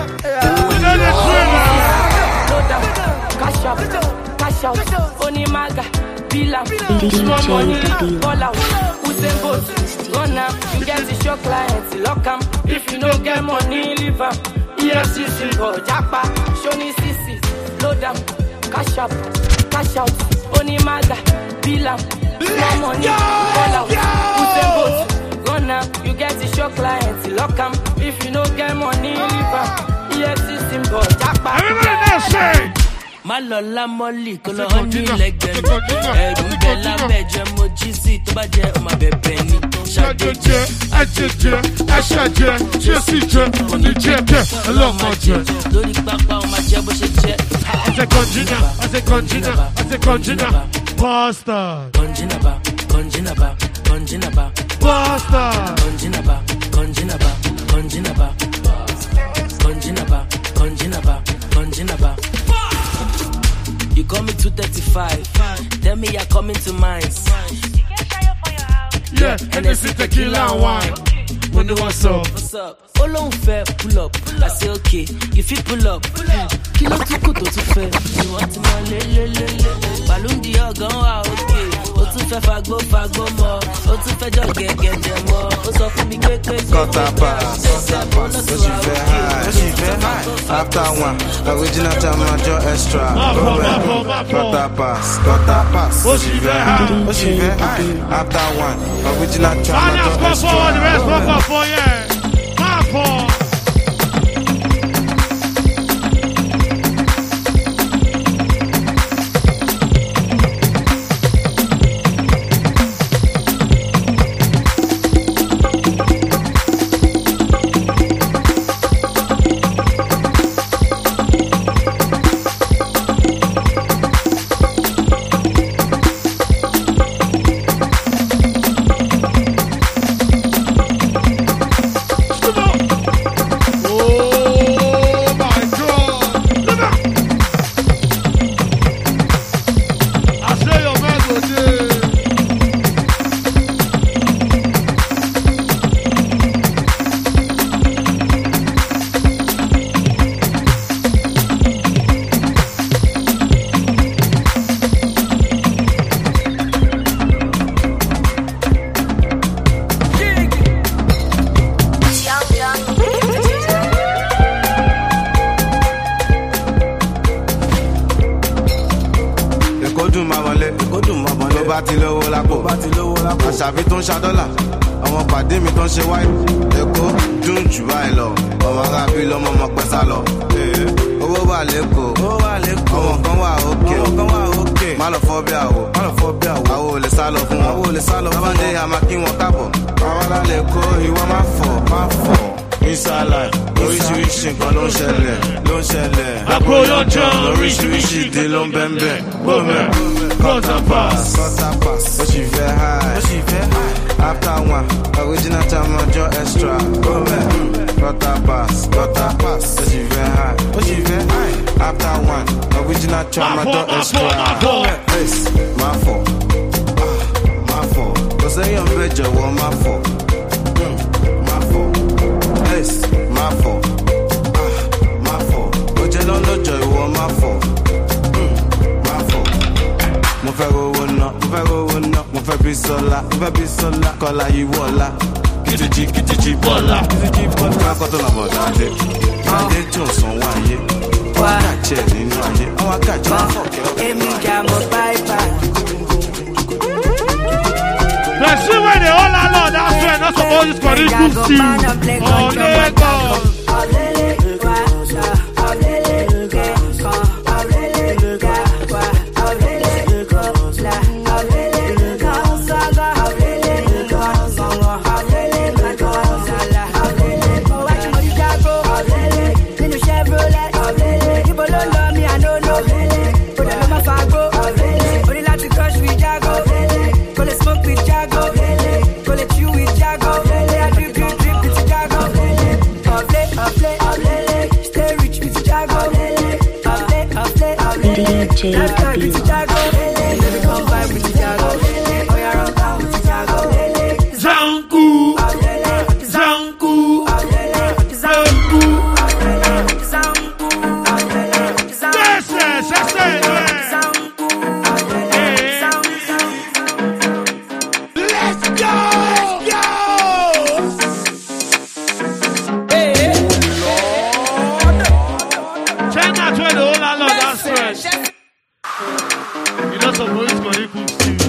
S11: Cash out, cash out, Onimaga, Bila, small money, ball out. Usain Bolt, run now, you get the show clients, lock 'em. If you don't get money, leave 'em. E F C C, go Japa, Shoni C C, load 'em, cash out, cash out, Onimaga, Bila, small money, ball out. Usain Bolt, run now, you get the show clients, lock 'em. If you don't get money, leave 'em. E F C C, go Japa.
S2: Everybody now say.
S15: Malola Molly, kolo honey like them. Ẹ̀rù bẹ̀ lábẹ́jẹ́ mo jí sí tó bá jẹ́ ọmọ bẹ̀bẹ̀ ni.
S2: Ṣàjẹjẹ, ẹjẹjẹ, ẹṣẹjẹ, ṣẹṣìjẹ, oníjẹjẹ, ọlọ́mọjẹ.
S15: Lórí pápá ọmọ jẹ́ bó ṣe jẹ́.
S2: Ọ̀sẹ̀ kọ̀ǹjìnà, ọ̀sẹ̀ kọ̀ǹjìnà, ọ̀sẹ̀ kọ̀ǹjìnà. Pásítà.
S15: Kọ̀ǹjìnàbà, kọ̀ǹjìnàbà, kọ̀ǹjìnàbà.
S2: Pásítà.
S15: Kọ̀ǹjìnàbà, kọ̀ǹjìnàbà, kọ̀ǹjìnàbà. Kọ̀ǹjìnàbà, kọ̀ǹjìnàbà, kọ̀ǹjìnàbà. You call me two thirty-five. Tell me you're coming to mine.
S2: Yeah, and they see tequila and wine. When you what's up?
S15: What's up? Oh, long fair, pull up. I say, okay, you fit pull up. Kill up to good, to fair. You want to know, le, le, le, le. Balloon the organ, okay. Oh, to fair, fagbo, fagbo more. Oh, to fair, just get, get them more. Oh, so for me, quick, quick,
S16: cut that pass, cut that pass. Oh, she very high, oh, she very high. After one, original time, my jaw extra. Cut that pass, cut that pass.
S2: Oh, she very high.
S16: Oh, she very high. After one, original time, my jaw extra.
S2: Forward, the rest, walk up for you. Marco.
S16: Àṣàbí tó ń ṣa dọ́là, àwọn pàdé mi tó ń ṣe wáìpù. Èkó dùn jù báyìí lọ, ọmọ arábí lọ́mọ ọmọ pẹ́ sá lọ. Owó wà lẹ́kọ̀ọ́, ọmọ kan wà òkè. Má lọ fọ́ bí àwò, àwò ò lè sá lọ fún wọn. Tábàdé àmà kí wọn kábọ̀. Àwọn alálẹ̀ kó ìwọ má fọ̀, má fọ̀. Ìsàlà oríṣiríṣi nǹkan ló ń ṣẹlẹ̀, ló ń ṣẹlẹ̀.
S2: Àkóyọjọ́
S16: oríṣiríṣi ìdí ló ń bẹ́ńbẹ́. Bọ́mẹ̀,
S2: cut and pass.
S16: Cut and pass. Ó sì fẹ́ high. Ó sì fẹ́ high. After one, original time on your extra. Go back, got that pass, got that pass. Oh, she very high, oh, she very high. After one, original time on your extra. Go back, this, my fault. Ah, my fault. Cause I am better, well, my fault. Mm, my fault. This, my fault. Ah, my fault. But you don't know joy, well, my fault. Mm, my fault. Mo fẹ́ rówó ná, mo fẹ́ rówó ná, mo fẹ́ bí sọ́lá, mo fẹ́ bí sọ́lá, kọ́lá yìí wọ́lá. Kìtìjì kìtìjì bọ́lá, kìtìjì bọ́lá. Ká kọ́ tó lọ bọ̀ dáadé, dáadé tí ò san wá ayé. Wọ́n á kàjẹ́ nínú ayé, wọ́n á kàjẹ́ fọ̀kẹ́.
S3: Èmi jà mọ́ báyìí.
S2: The see when they all alone, that's when not supposed to score it to see. Oh, Lagos.
S10: D J Abdul.
S2: Zanku, Zanku, Zanku. Yes, yes, yes, yes. Let's go, let's go. Hey, Lord. China twenty, all along, that's right. You know some boys got it cool still.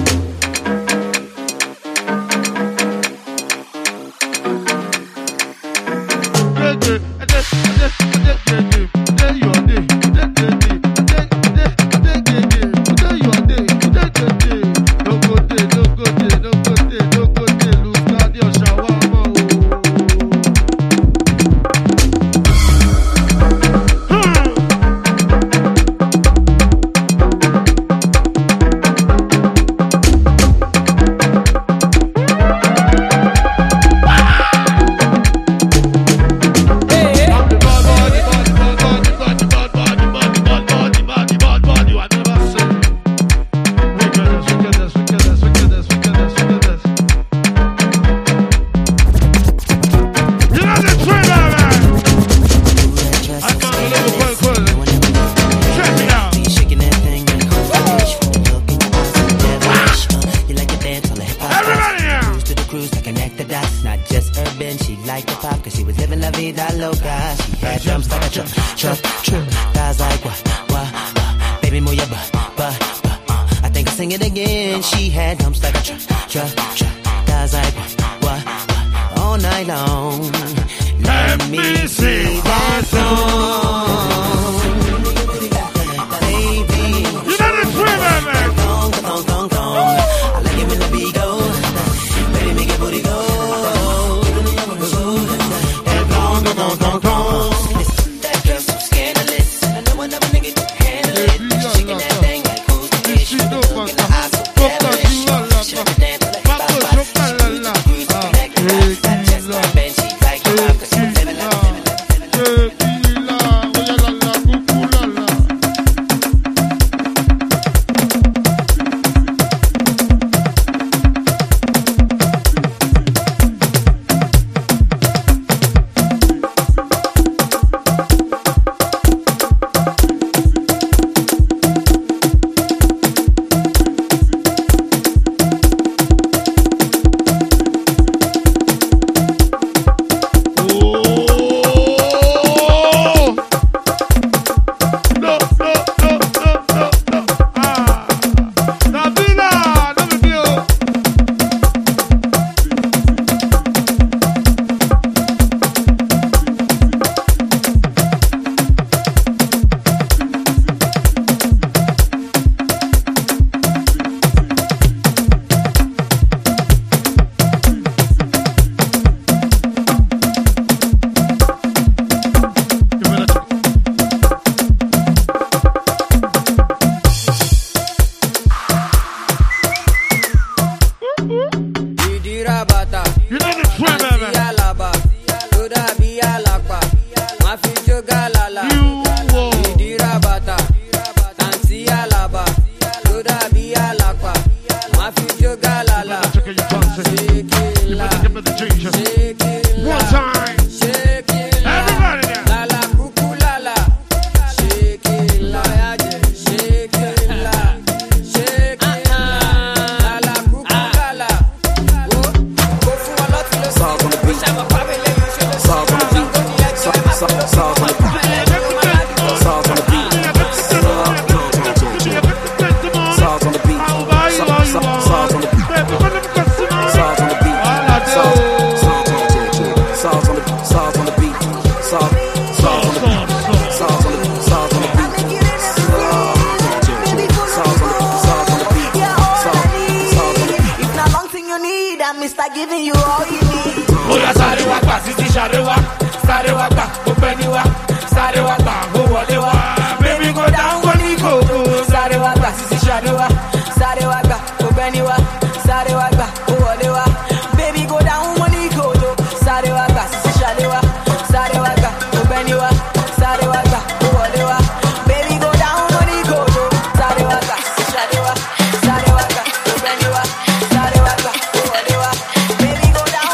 S3: are giving you all you need.
S5: Oya sáré wá gbà títí sáré wá, sáré wá gbà kó pẹ́ ní wá, sáré wá gbà kó wọlé wá. Baby go down go ní kòkó.
S3: Sáré wá gbà títí sáré wá, sáré wá gbà kó pẹ́ ní wá, sáré wá gbà kó wọlé wá. Baby go down go ní kòkó. Sáré wá gbà títí sáré wá, sáré wá gbà kó pẹ́ ní wá, sáré wá gbà kó wọlé wá. Baby go down go ní kòkó. Sáré wá gbà títí sáré wá, sáré wá gbà kó pẹ́ ní wá, sáré wá gbà kó wọlé wá. Baby go down.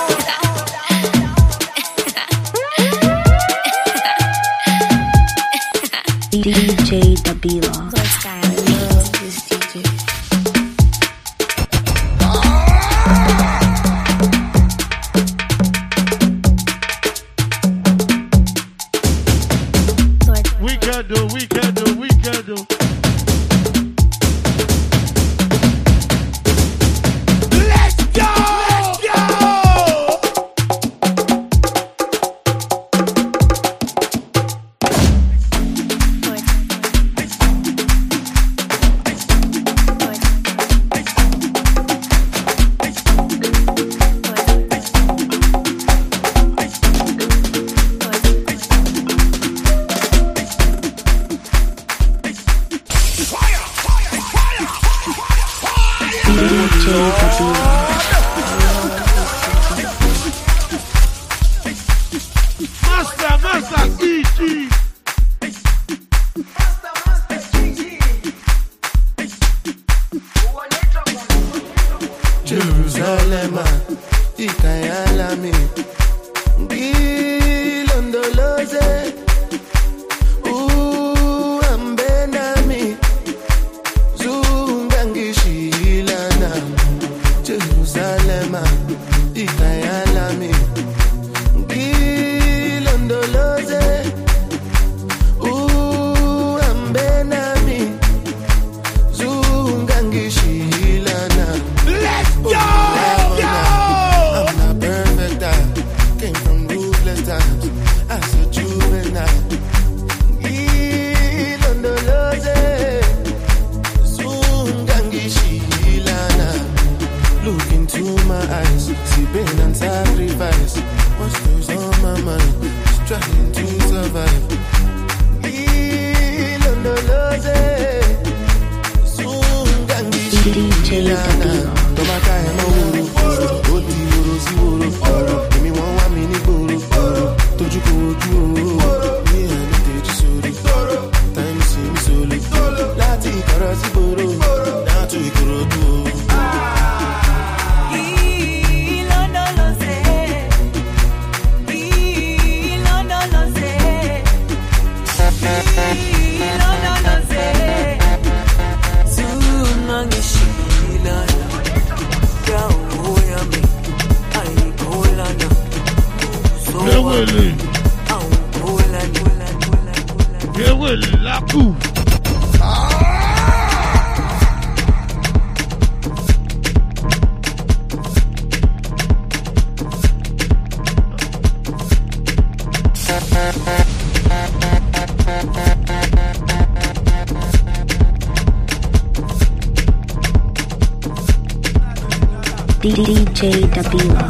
S10: D J Dabila.
S1: I love this D J.
S2: We can do, we can do, we can do.
S5: Let's go! Let's go!
S10: D J Dabila.
S2: Master, master, E G.
S14: Jerusalem, Ikayalami, Gilondoloze, Uambenami, Zungangishilana, Jerusalem, Ikayalami, Gilondoloze, Uambenami, Zungangishilana.
S5: Let's go! Let's go!
S14: I'm not perfect, I came from ruthless times. As a juvenile, Ilondoloze, Zungangishilana. Look into my eyes, see pain and sacrifice. What's goes on my mind? Just trying to survive. Ilondoloze, Zungangishilana. Tomata emo woro, oti woro si woro. Emi won wa mi ni gboro, toju ko oju o. Mi ani teji soro, time si mi solo. Lati ikoro si gboro, down to Ikorodu o.
S2: Kewele. Kewele laku.
S10: D J Dabila.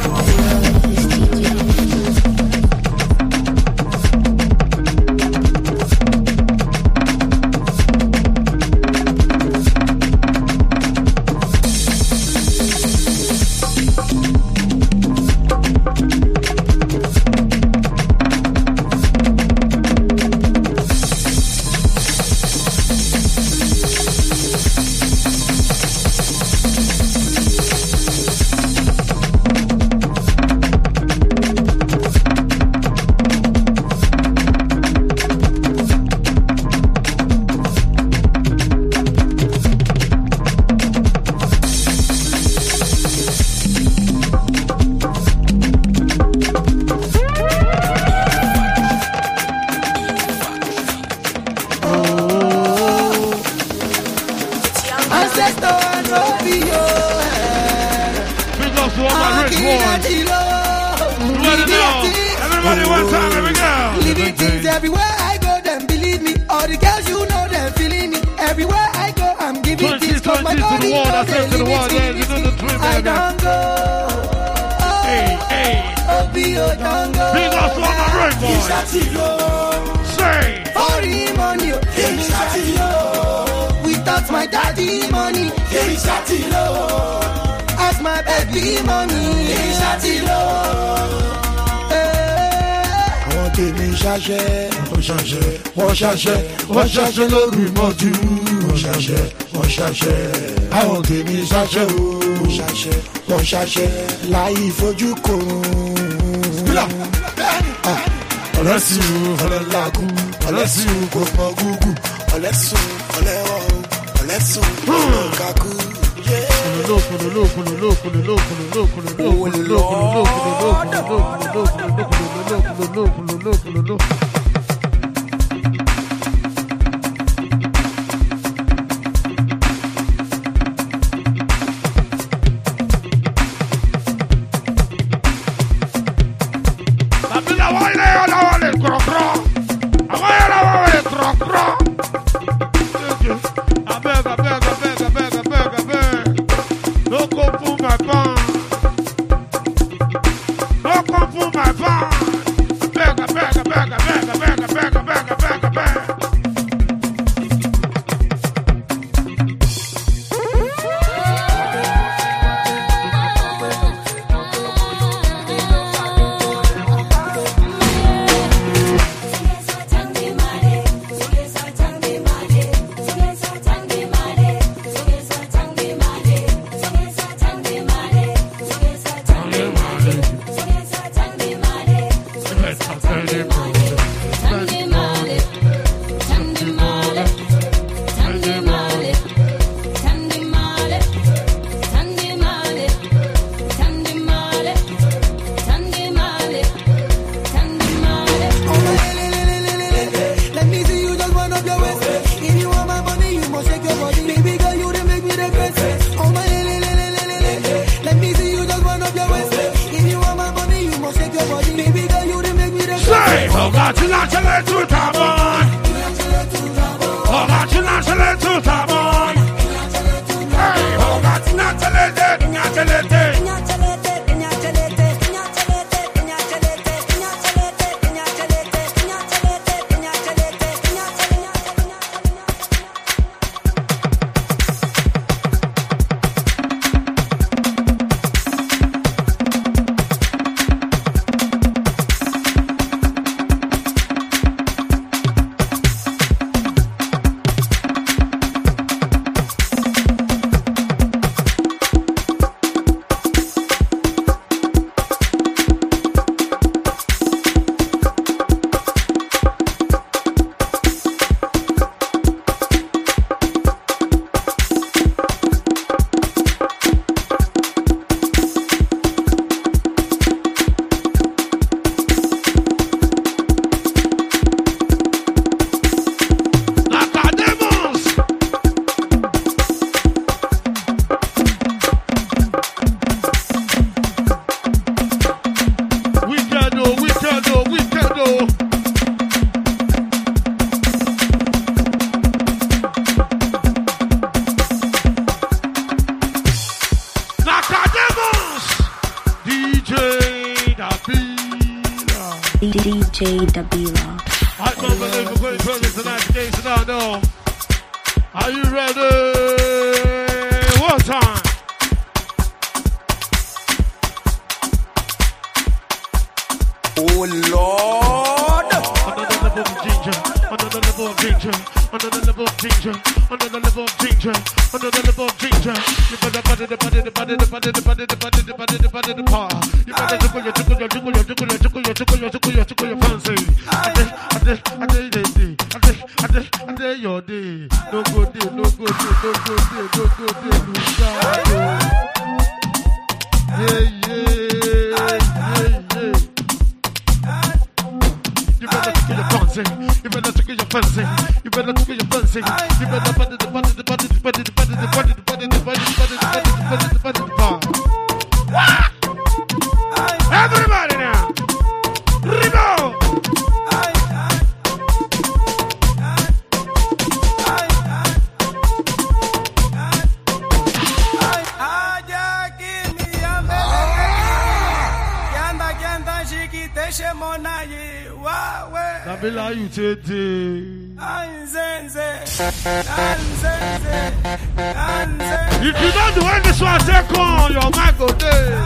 S2: Everybody one time, here we go.
S4: Living things everywhere I go, them believe me. All the girls you know, them feeling me. Everywhere I go, I'm giving
S2: twenty,
S4: this. Cause my
S2: twenty to
S4: body
S2: the wall,
S4: knows
S2: that's it
S4: they
S2: to the wall,
S4: limit
S2: yeah,
S4: me.
S2: you do the twin,
S4: I
S2: baby.
S4: don't go. be your jungle.
S2: Big us on the right, boy. Say.
S4: Foreign money, King Shatilo. Without my daddy money, King Shatilo. As my baby money, King Shatilo. Tèmi ṣàṣẹ, wọ́n ṣàṣẹ, wọ́n ṣàṣẹ, wọ́n ṣàṣẹ lórí mọ́jú. Wọ́n ṣàṣẹ, wọ́n ṣàṣẹ, àwọn tèmi ṣàṣẹ o. Wọ́n ṣàṣẹ, wọ́n ṣàṣẹ, láì fojú kò. Ọ̀rẹ́ sí o, ọ̀rẹ́ làágùn, ọ̀rẹ́ sí o, kò mọ gúgù. Ọ̀rẹ́ sùn, ọ̀rẹ́ ọ̀hún, ọ̀rẹ́ sùn, ọ̀rẹ́ kakú.
S10: D J Dabila.
S2: I can't believe we're going to tonight, Jason. I know. Are you ready? One time.
S14: Oh Lord.
S2: Another level of ginger. Another level of ginger. Another level of ginger. Another level of ginger. Another level of ginger. You better body the body the body the body the body the body the body the body the power. You better tickle your tickle your tickle your tickle your tickle your tickle your tickle your tickle your fancy. I did I did I did I did I did I did I did your day. No good day, no good day, no good day, no good day, no good. Yeah, yeah, yeah, yeah. You better tickle your fancy. You better tickle your fancy. You better tickle your fancy. You better body the body the body the body the body the body the body the body the body the body the body the bar. Everybody now. Rebo.
S6: Anda, que anda,
S2: Dabila, you today. If you don't do any this one, take on your mic go there.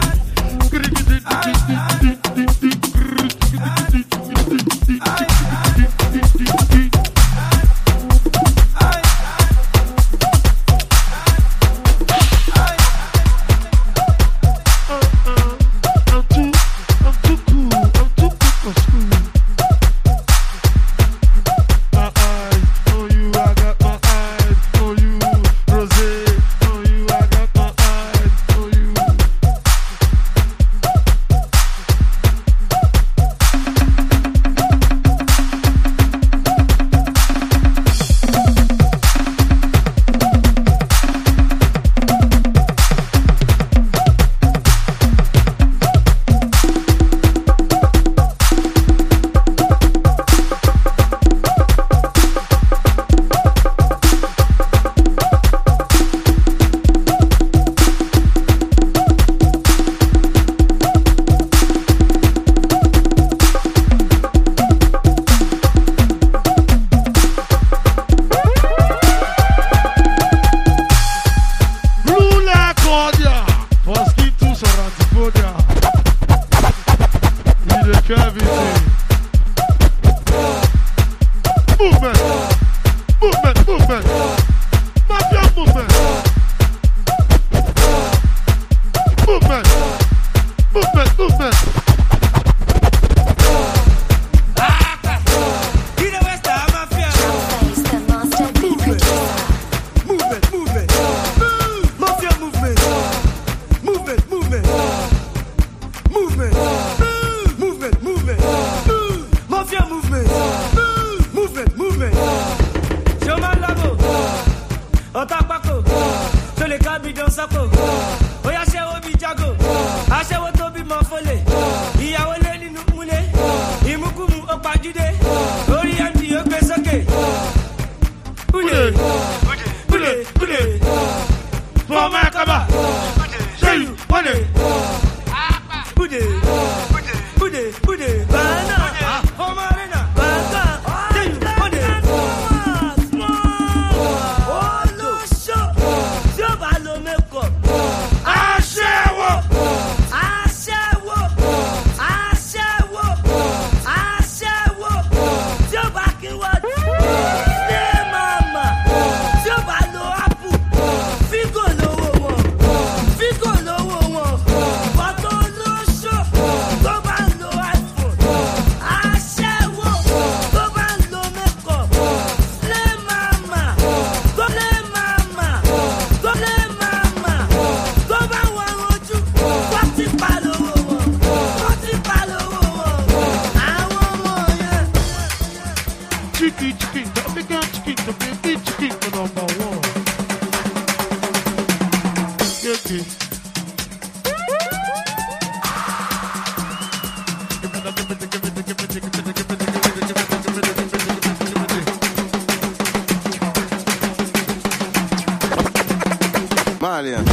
S16: Malian.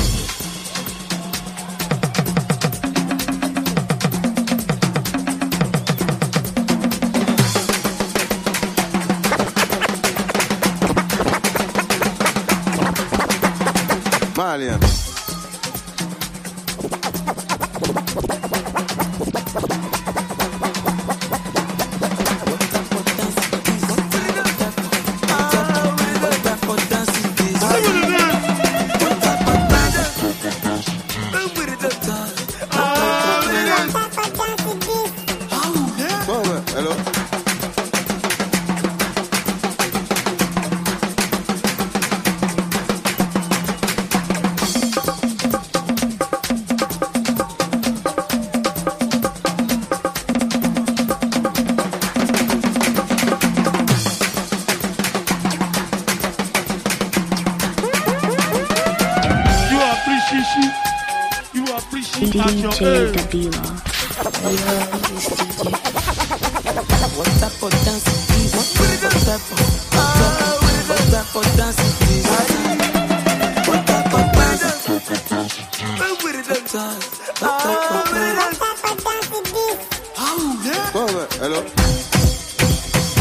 S16: Malian.
S10: D J Dabila.
S11: What type of dance is this? What type of what type of dance is this? What type of dance is this?
S16: Hello.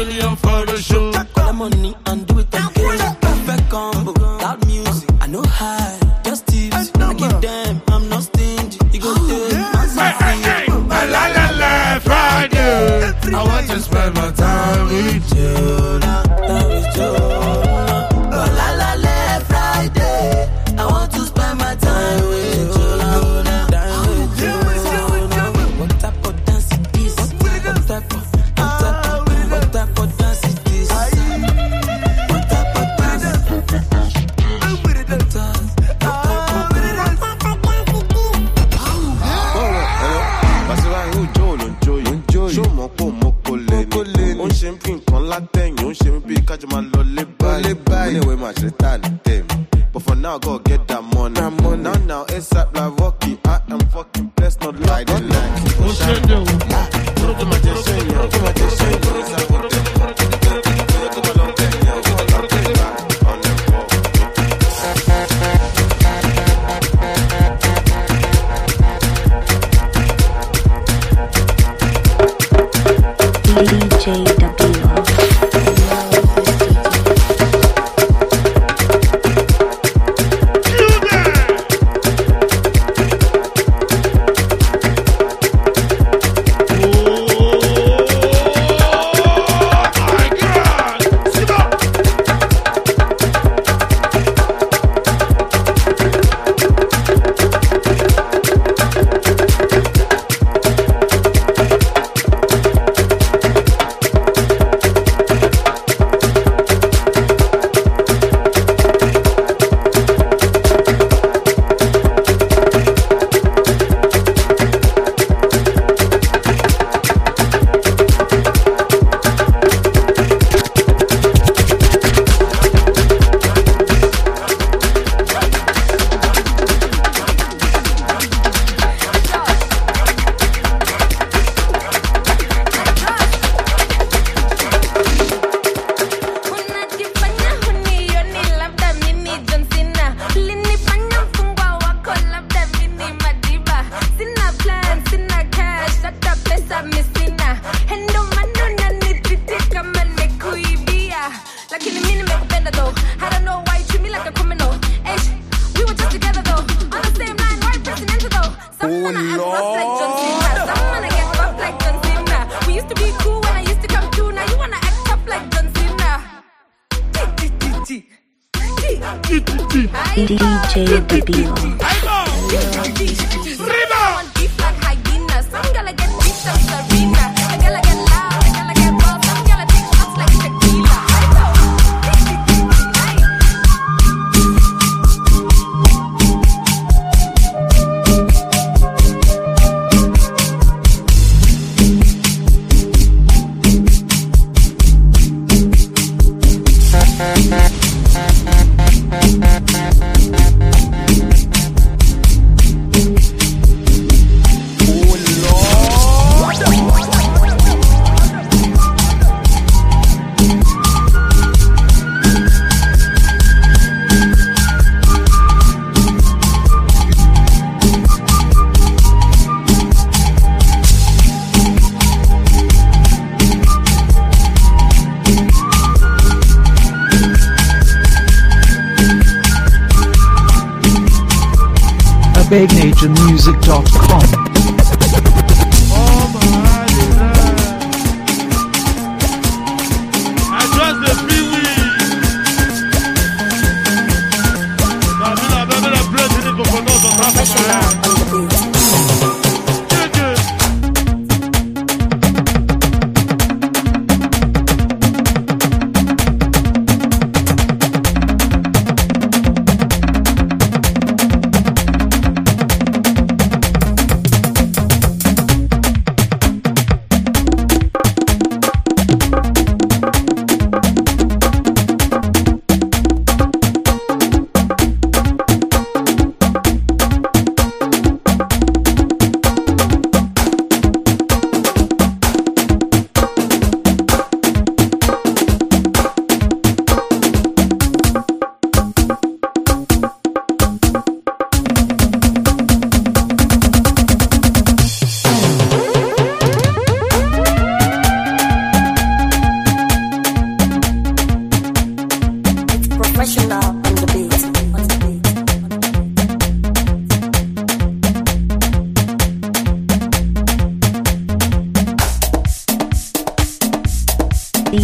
S11: million for the show. Call the money and do it again. Perfect combo, loud music. I know high, just tips. I give them, I'm not stingy. You go take my
S2: hey, hey, la la la, Friday. I want to spend my time with you.
S11: Time with you. Oh, la la la, Friday. I want to spend my time with you. Time with you. What type of dance is this? What type of, what type of, what type of dance is this? What type of dance?
S16: Show mo po mo ko le ni. O ṣe ń fi nǹkan látẹ̀yìn, o ṣe ń bí kájọ máa lọ lé báyìí. Anyway, máa ṣe tá ní tèmi. But for now, go get that money. That money. Now, now, ASAP like Rocky. I am fucking blessed, not like the line. O ṣe ń dẹ̀ wò. Kúrò máa jẹ ṣe yẹn, kúrò máa jẹ ṣe yẹn. Kúrò máa lọ tẹ̀yìn, kúrò máa lọ tẹ̀yìn.
S10: D J Dabilo. D J Dabilo.
S17: big nature music dot com.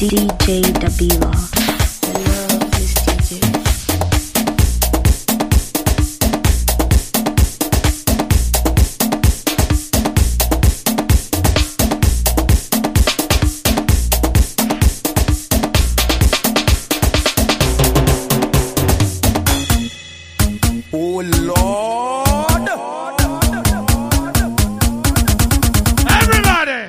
S10: D J Dabila.
S5: Oh Lord!
S2: Everybody!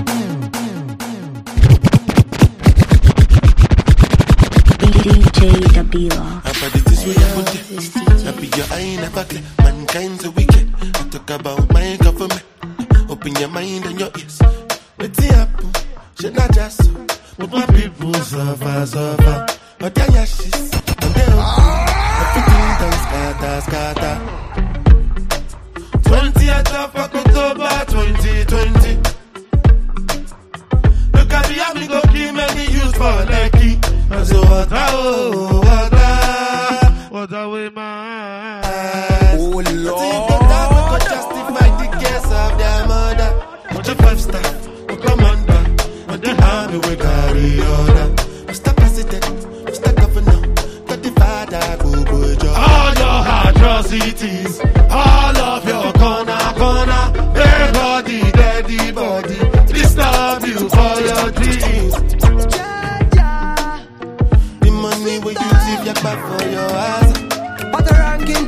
S10: D J Dabila.
S5: About it this way I put it. I be your eye never clear. Mankind's a wicked. I talk about my government. Open your mind and your ears. What's the apple? Should not just so. But my people suffer, suffer. But they're yashis. And they're everything done scatter, scatter. twentieth of October twenty twenty. Look at the amigo key, many use for Lekki. And so what, oh, what, what are we, man? Oh, Lord. I think justify the case of their mother. But the five star, the commander, and the army will carry order. Mister President, Mister Governor, got the father, go, go, job. All your atrocities, all of your corner, corner, dead body, dead body, disturb you for your dreams. Money where you tip your back for your eyes. What a ranking.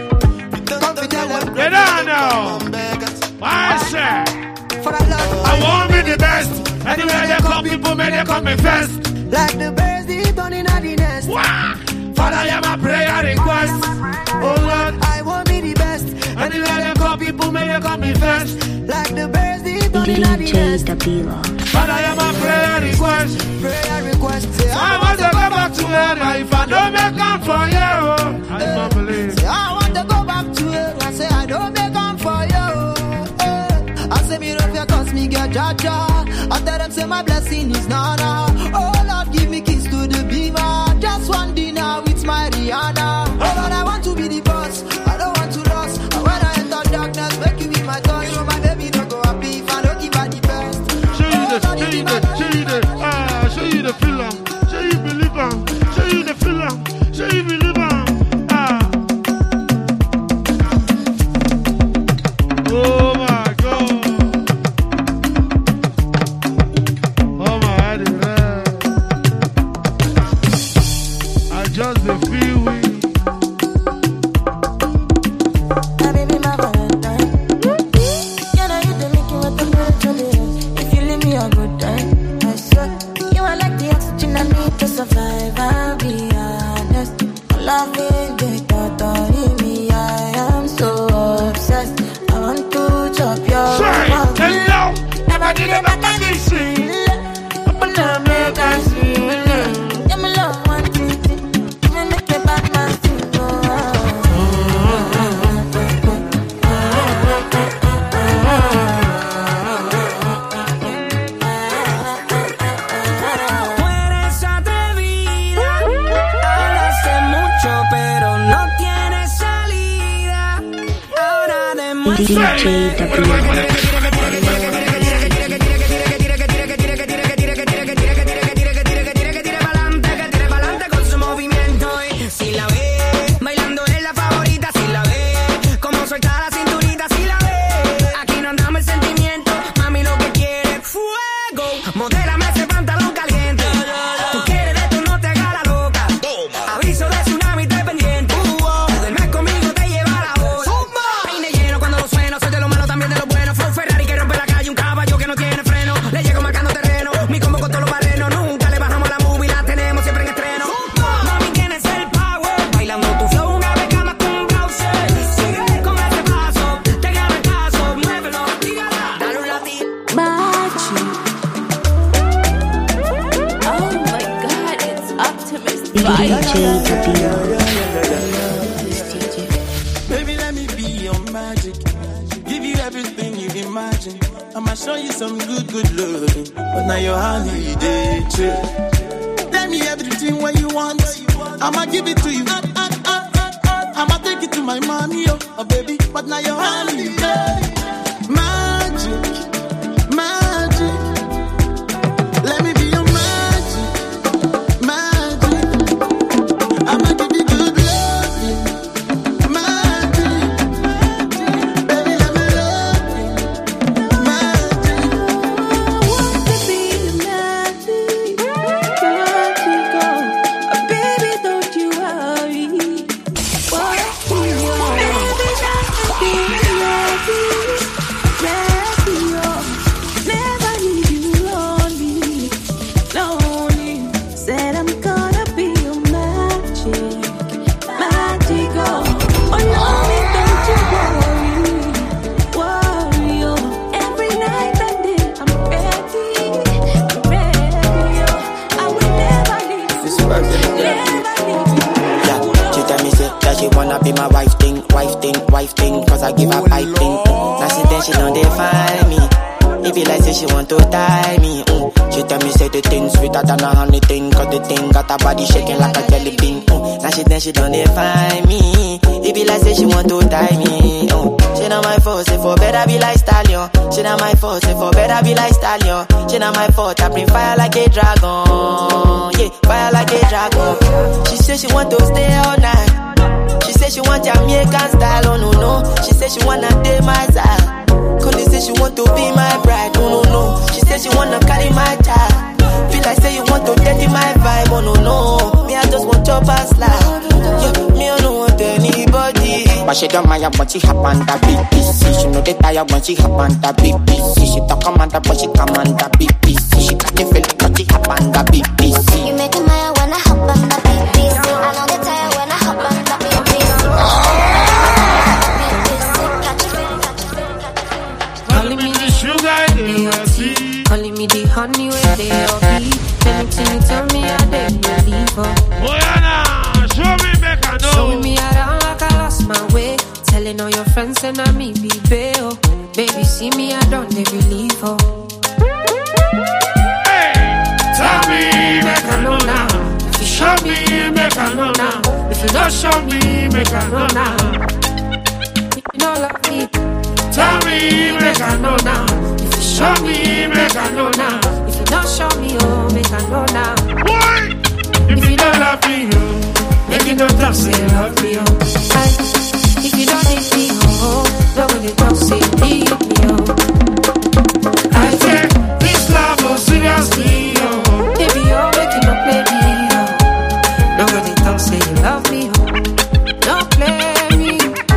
S2: Get on now. Why, sir? I want be the best. Anywhere they come, people may they come me first.
S3: Like the birds, they done in the nest.
S2: Wow. Father, I am a prayer request. Oh Lord,
S3: I want be the best.
S2: Anywhere they come, people may they come me first.
S3: Like the birds, they done in the
S10: D J
S3: nest.
S10: Dabila.
S2: Father, I am a prayer request.
S3: Prayer request. Say,
S2: I want to go back to where if I don't make up for you. I don't believe.
S3: Say, I want to go back to it. I say, I don't make up for you. Eh. I say, me don't fear cause me get jaja. I tell them, say, my blessing is nana. Oh, Lord, give me keys to the beamer. Just one dinner with my Rihanna. Oh, Lord, I want to be the boss. I don't want to lose. And when I enter darkness, make you be my touch. So my baby don't go happy if I don't give her the best.
S2: Show you the, show you the, show you the, ah, show you the film. Show you believe am. Show you the film. Show you believe am. Ah. Oh my God. Oh my head is red. I just dey feel weak.
S3: My baby, my Valentine. You know you dey make it with the bird. If you leave me a good time, I swear. You are like the oxygen I need to survive. I'll be honest. Loving the thought in me, I am so obsessed. I want to chop your mouth.
S2: Hello, never did it back this scene.
S3: Open up, make I see. Give me love, one thing. Give me make it back, my thing.
S11: Eres atrevida, hablas de mucho, pero no tienes salida. Ahora
S10: D J Dabila.
S11: Pa'lante con su movimiento. Y si la ve, bailando es la favorita. Si la ve, como suelta la cinturita. Si la ve, aquí no andamos el sentimiento. Mami, lo que quiere es fuego. Modélame ese pantalón caliente. Tú quieres de tú, no te hagas la loca. Aviso de tsunami, te pendiente. Tú duermes conmigo, te lleva la bola. Peine lleno cuando lo sueno. Soy de lo malo, también de lo bueno. Fue un Ferrari que rompe la calle, un caballo que no tiene freno. Le llego marcando terreno, mi combo con todos los barrenos. Nunca le bajamos la movie, la tenemos siempre en estreno. Mami, tienes el power. Bailando tu flow, una beca más que un browser. Sigue con ese paso, te gana el caso. Muévelo, dígala, dale un latido.
S1: Machi. Oh my God, it's Optimist
S10: D J Dabila.
S18: Baby, let me be your magic. Give you everything you imagine. I'ma show you some good, good loving. But now your holiday trip. Tell me everything what you want. I'ma give it to you. Uh, uh, uh, uh, uh. I'ma take it to my mommy, oh, oh baby. But now your holiday. Magic, magic. Let me be your magic.
S19: That she wanna be my wife thing, wife thing, wife thing. Cause I give her pipe thing. Now she then she don't define me. It be like say she want to tie me. Mm. She tell me say the thing sweeter than a honey thing. Cause the thing got her body shaking like a jelly bean. Mm. Now she then she don't define me. It be like say she want to tie me. Mm. She not my fault, say for better be like stallion. She not my fault, say for better be like stallion. She not my fault, I bring fire like a dragon. Yeah, fire like a dragon. She say she want to stay all night. She say she want Jamaican style, oh no no. She say she wanna date my side. Cause they say she want to be my bride, no no no. She say she wanna carry my child. Feel like say you want to dirty my vibe, oh no no. Me I just want chop and slide. Yeah, me I don't want anybody. But she don't mind when she hop on the B B C. She know they tired when she hop on the B B C. She talk commander but she come on the B B C. She got the feeling but she hop on the B B C. You make me mad when I hop on the B B C. I know they tired when I hop on the B B C.
S2: Calling me the sugar in the tea.
S20: Calling me the honey where they all be. Anything you tell me, I did believe her.
S2: Oh yeah, now show me make I know.
S20: Showing me around like I lost my way. Telling all your friends and I me be bail. Baby, see me, I don't they believe her.
S2: Hey, tell me make I know now. If you show me, make I know now. If you don't show me, make I know now.
S20: You know love me.
S2: Tell me, make I know now. If you show me, make I know now.
S20: If you don't show me, oh, make I know now.
S2: Why? If you don't love me, oh, make you don't talk, say you love me, oh.
S20: If you don't need me, oh, don't when you don't say leave me, oh.
S2: I take this love, oh, seriously, oh.
S20: Baby, you're making up, baby, oh. Don't when you don't say you love me, oh. Don't play me.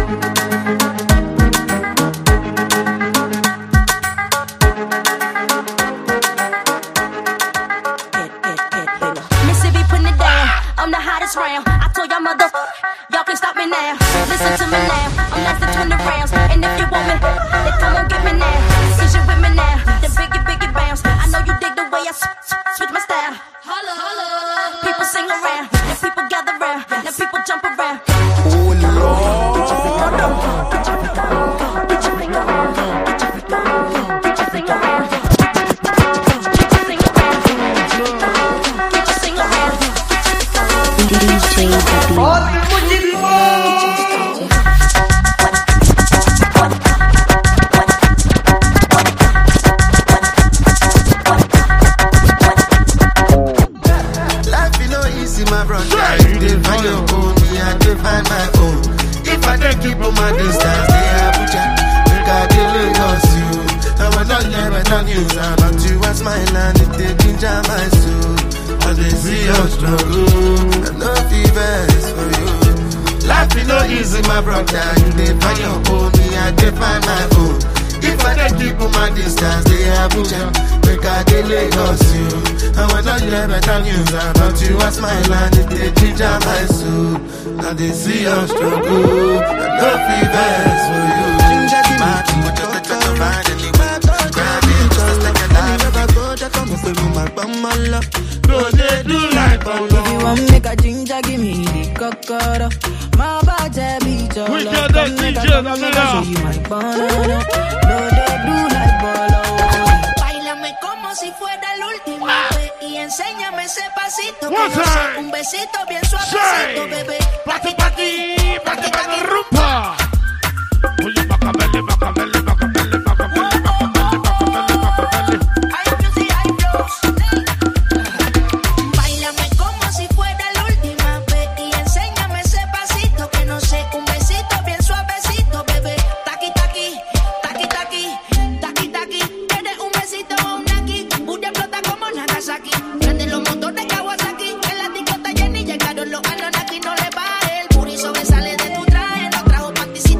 S21: I'm the hottest round. I told y'all mother, y'all can stop me now. Listen to me now. I'm lasting twenty rounds. And if you want me, then come on get me now. Since you with me now, then biggie, biggie bounce. I know you dig the way I switch my style. Holla, holla. People sing around, then people gather round, then people jump around. Oh Lord. Get your finger around, get your finger around, get your finger around, get your finger around, get your finger around.
S10: D J W.
S14: Life is no easy, my brother. You define your own, me I define my own. If I don't keep on my distance, they have to check. Look at the Lagos, you. I will not hear better news about you. I smile and it they ginger my soul. I they see your struggle, and no fevers for you. Life is no easy, my brother. You define your own, me I define my own. If I don't keep on my distance, they have to check. Look at the Lagos, you. I will not hear better news about you. I smile and it they ginger my soul. Now they see your struggle, and no fevers for you. My people just a try to find any way. Grab it just to stick it out. Never go to come with me, my bum, my love. No, they do like bum.
S22: If you want make a ginger, give me the cocoa. My body be just
S2: we got that D J, I'm
S22: show you my banana. No, they do like bolo.
S21: Báilame como si fuera la última vez y enséñame ese pasito. Que yo sé, un besito bien suavecito, bebé.
S2: Pati, pati, pati, pati, rumpa. Oye, Macabelle, Macabelle, Macabelle, Macabelle, Macabelle, Macabelle, Macabelle.
S21: Ay, music, ay, Dios. Báilame como si fuera la última vez y enséñame ese pasito. Que no sé, un besito bien suavecito, bebé. Taqui, taqui, taqui, taqui, taqui, taqui. Tienes un besito o un naki. Una explota como Nagasaki. Prende los motores Kawasaki. En la discota Jenny llegaron los Anunnaki. No le baje el puri sobresale de tu traje. No trajo panticito.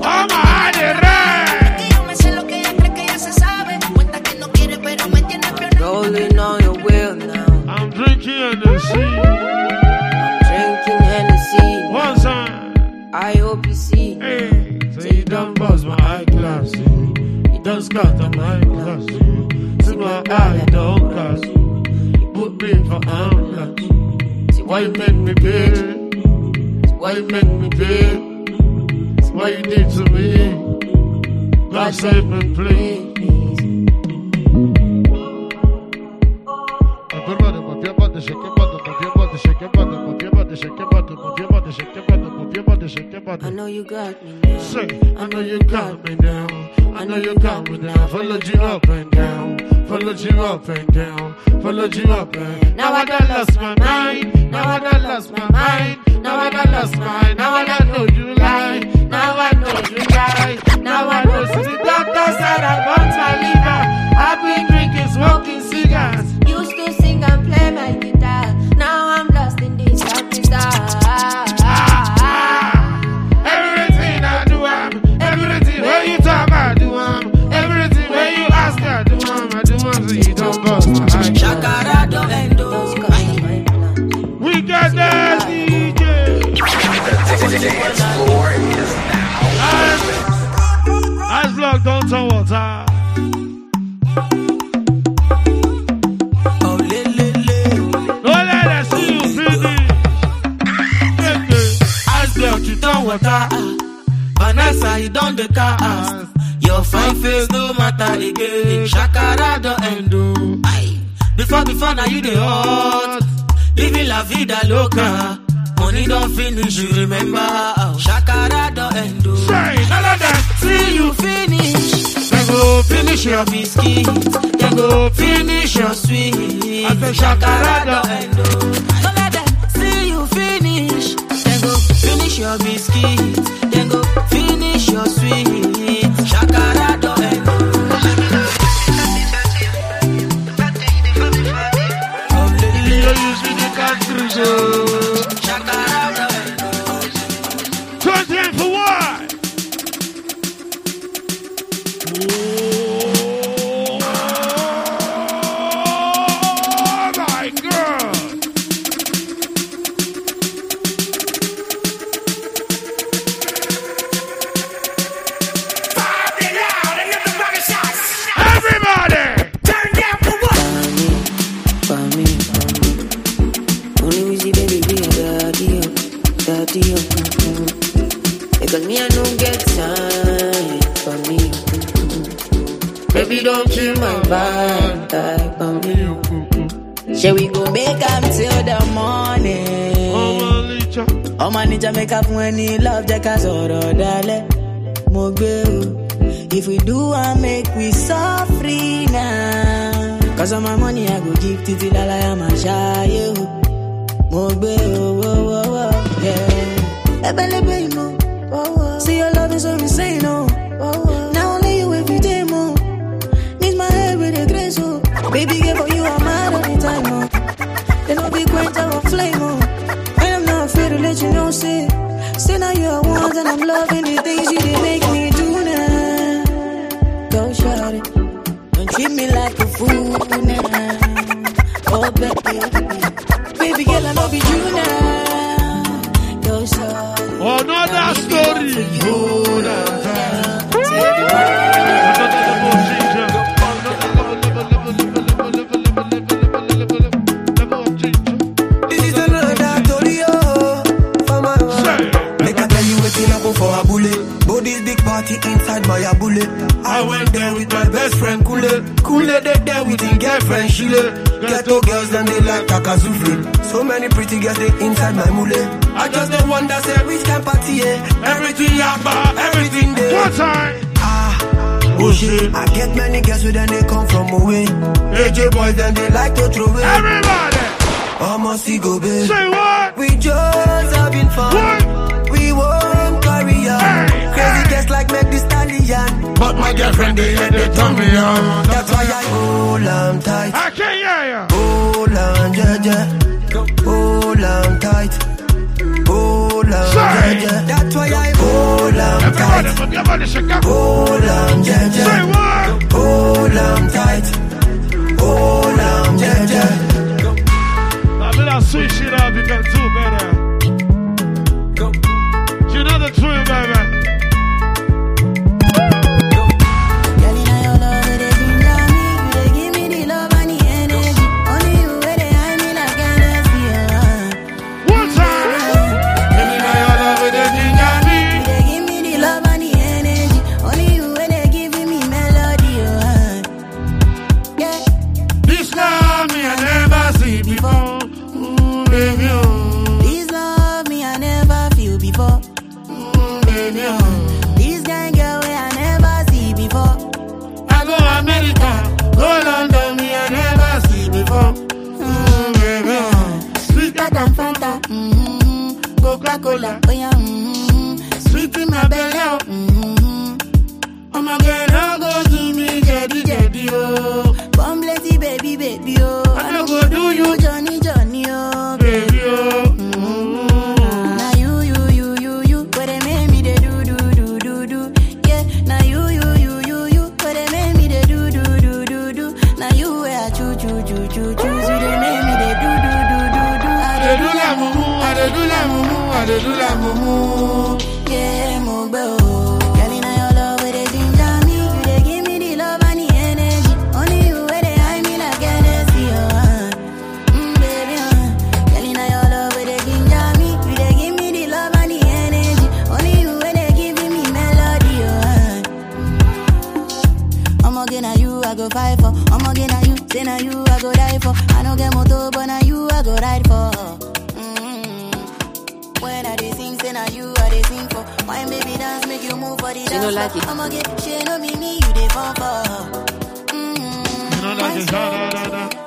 S20: Rolling on your wheel now.
S2: I'm drinking Hennessy.
S20: I'm drinking Hennessy.
S2: One time.
S20: I hope you see.
S2: Hey, so you done buzz my eyeglass. You done scatter my glass. See my eye, don't glass. You put me for ambulance. See why you make me pay. Why you make me feel? What you did to me? God save me, please. Everybody, move your body, shake your body, move your body, shake your body, move your body, shake your body, move your body, shake your body, move your body, shake your body.
S20: I know you got me now.
S2: Say, I know you got me down. I know you got me down. Followed you up and down. Followed you up and down. Followed you up and now I done lost my mind. Now I done lost my mind. Now I done lost my. Now I done know you lie. Now I know you lie. Now I know. So the doctor said I want my liver. I've been drinking, smoking cigars.
S20: Used to sing and play my guitar. Now I'm lost in this happy star.
S2: Everything I do, I'm everything where you talk, I do, I'm everything where you ask, I do, I'm I do, I'm so you don't go.
S11: Shakara do endo.
S2: We got that D J.
S9: The dance floor is now.
S2: Ice block, don't tell what time.
S11: Water, Vanessa, you done the cast. Your fine face no matter again. Shakara do endo. Before, before now you the hot. Living la vida loca. Money don't finish, you remember. Shakara do endo.
S2: Say, none of that.
S11: See you finish. Then go finish your biscuit. Then go finish your sweet. Shakara do endo. None of that. See you finish. Then go finish your biscuit, then go finish your sweet. Shakara do endo. Shakara do endo.
S2: Twenty for what? Oh my God!
S20: Because me, I don't get time for me. Baby, don't kill my vibe type for me. Shall we go make up till the morning? Oh, my ninja make up when he love the casoro, dale. If we do, I make we suffer now. Cause all my money I go give to the lala, I'm a shy. Mogbe, oh, oh, oh, oh, yeah. Ebele, baby, mo. See your love is so insane, oh. Now only you every day, mo. Needs my head with a grace, oh. Baby, give for you, I'm mad all the time, oh. Then I'll be quite of a flame, oh. And I'm not afraid to let you know, say. Say now you're one, and I'm loving the things you did make me do now. Go shut it. Don't treat me like a fool now. Oh, baby. Baby girl, I love you now. Go shut it.
S2: Oh, no, that story. Oh,
S12: This is another story, oh. Make I tell you waiting I go for a bullet. Go this big party inside my bullet. I went there with my best friend Kule. Kule they there with his girlfriend Shile. Ghetto girls and they like Takazufri. So many pretty girls they inside my mule. I just the one that say which can party, yeah. Everything yaba, everything there.
S2: One time.
S12: Ah, oh shit. I get many girls with them they come from away. A J boys then they like to throw away.
S2: Everybody.
S12: Almost see go babe.
S2: Say what?
S12: We just having fun.
S2: What?
S12: We won't carry on. Hey, crazy hey. Just like make the stallion.
S2: But my girlfriend they let they turn me on.
S12: That's why I hold on tight.
S2: I can't hear ya.
S12: Hold on, yeah, yeah. Hold on tight. Hold on, yeah, yeah. That's why I hold on tight. Hold on, yeah, yeah.
S2: Say what?
S12: Hold on tight. Hold on, yeah, yeah.
S2: I mean, I'll switch shit up, you can do better. You know the truth, baby.
S12: Hold
S6: baby, oh.
S20: This love me I never feel before.
S6: Mm, baby, oh.
S20: This kind girl way I never see before.
S6: I go America, go London, me I never see before. Mm, baby, oh.
S20: Sweeter than Fanta. Mm-hmm. Coca-Cola. Oh yeah. Mm-hmm.
S6: Sweet in my belly, oh.
S20: Mm-hmm.
S6: Oh my girl, now go do me, jetty, jetty, oh.
S20: Come blessy, baby, baby, oh.
S6: I no go do you,
S20: Johnny, Johnny, oh.
S6: baby, oh. Mm-hmm.
S20: Now you, you, you, you, you, what they make me they do, do, do, do, do. Yeah, now you, you, you, you, you, what they make me they do, do, do, do, do. Now you where I choo, choo, choo, choo, choose you, they make me they do, do, do, do, do.
S6: I dey do la mumu, I dey do la mumu, I dey do la mumu.
S20: Yeah, mo gbe o. Girl, inna your love where they ginger me, you they give me the love and the energy. Only you where they hide me like Hennessy, oh. uh. Mm, baby, uh. Girl, inna your love where they ginger me, you they give me the love and the energy. Only you where they giving me melody, oh. uh. I'm again at you, I go fight for. I'm again at you, say na you, I go die for. I don't get motor, but na you, I go ride for. Mm-hmm. When I dey sing, say na you, I dey sing for. My baby dance, make you move for the dance.
S15: She no like it.
S20: I'ma get, she no be me, you dey fall for. Mm-hmm.
S6: You know like it, da, da, da, da.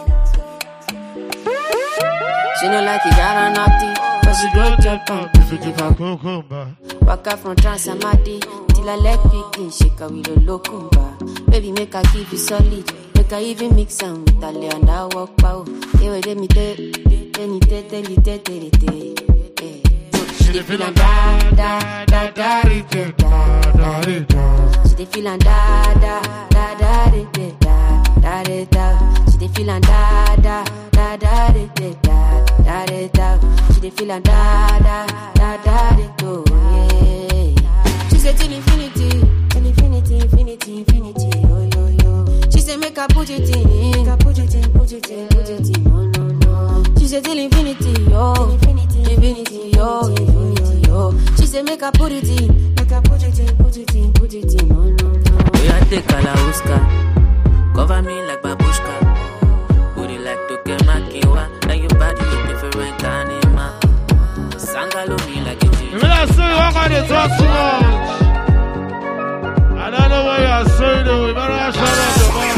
S15: She no like it, got on naughty, but she go jump on.
S6: If you give a cucumber.
S15: Waka from Transamadi till I leg picking, shake her with a locumba. Baby, make her give you solid. Make her even mix am with a lay and I walk pow. Hey, wait, let me take, let me take, let me take, let me take.
S6: She dey feel like da da da da da da da da da.
S15: She dey feel like da da da da da da da da. She dey feel like da da da da da da da da da. She dey feel like da da da da da da. Yeah. She said till infinity, till infinity, infinity, infinity. Yo yo yo. She said make her put it in, make her put it in, put it in, put it in. No no no. She said till infinity, yo, infinity, infinity, yo, infinity, yo. She said make her put it in, make her put it in, put it in, put it in. No no no.
S7: We are take a la Uska, cover me like babushka. Booty like Toke Makiwa, like your body is different animal. Sangalo me like a G.
S6: When I say you walk on the talk too much, I don't know why you're saying it. We better shut up the bar.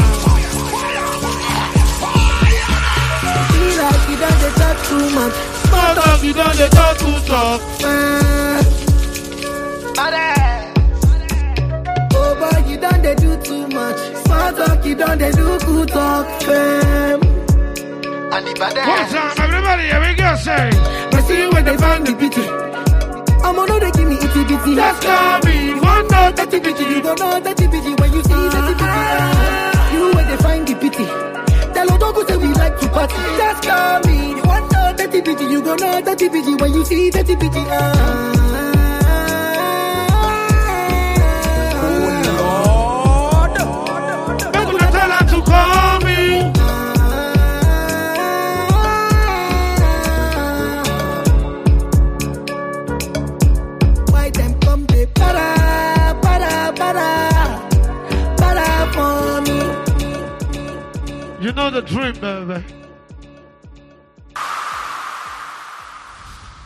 S4: Feel like you done the talk too much.
S6: Small talk, you done the talk too talk.
S4: Oh boy, you done they do too much. Small talk, you done they do good talk. Fam.
S6: One time, everybody, here we go, say.
S4: I see you when they find the pity. I'm on they give me itty bitty.
S6: That's call me. One know that
S4: Dirty bitty, you don't know dirty bitty when you see dirty bitty. Ah, you when they find the pity. Tell Odogo say we like to party. Just call me. You want know dirty bitty, you don't know dirty bitty when you see dirty bitty. Ah.
S6: to call me.
S4: Why them come they para, para, para, para for me?
S6: You know the dream, baby.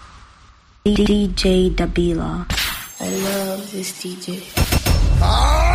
S10: D J Dabila.
S20: I love this D J.
S4: Ah!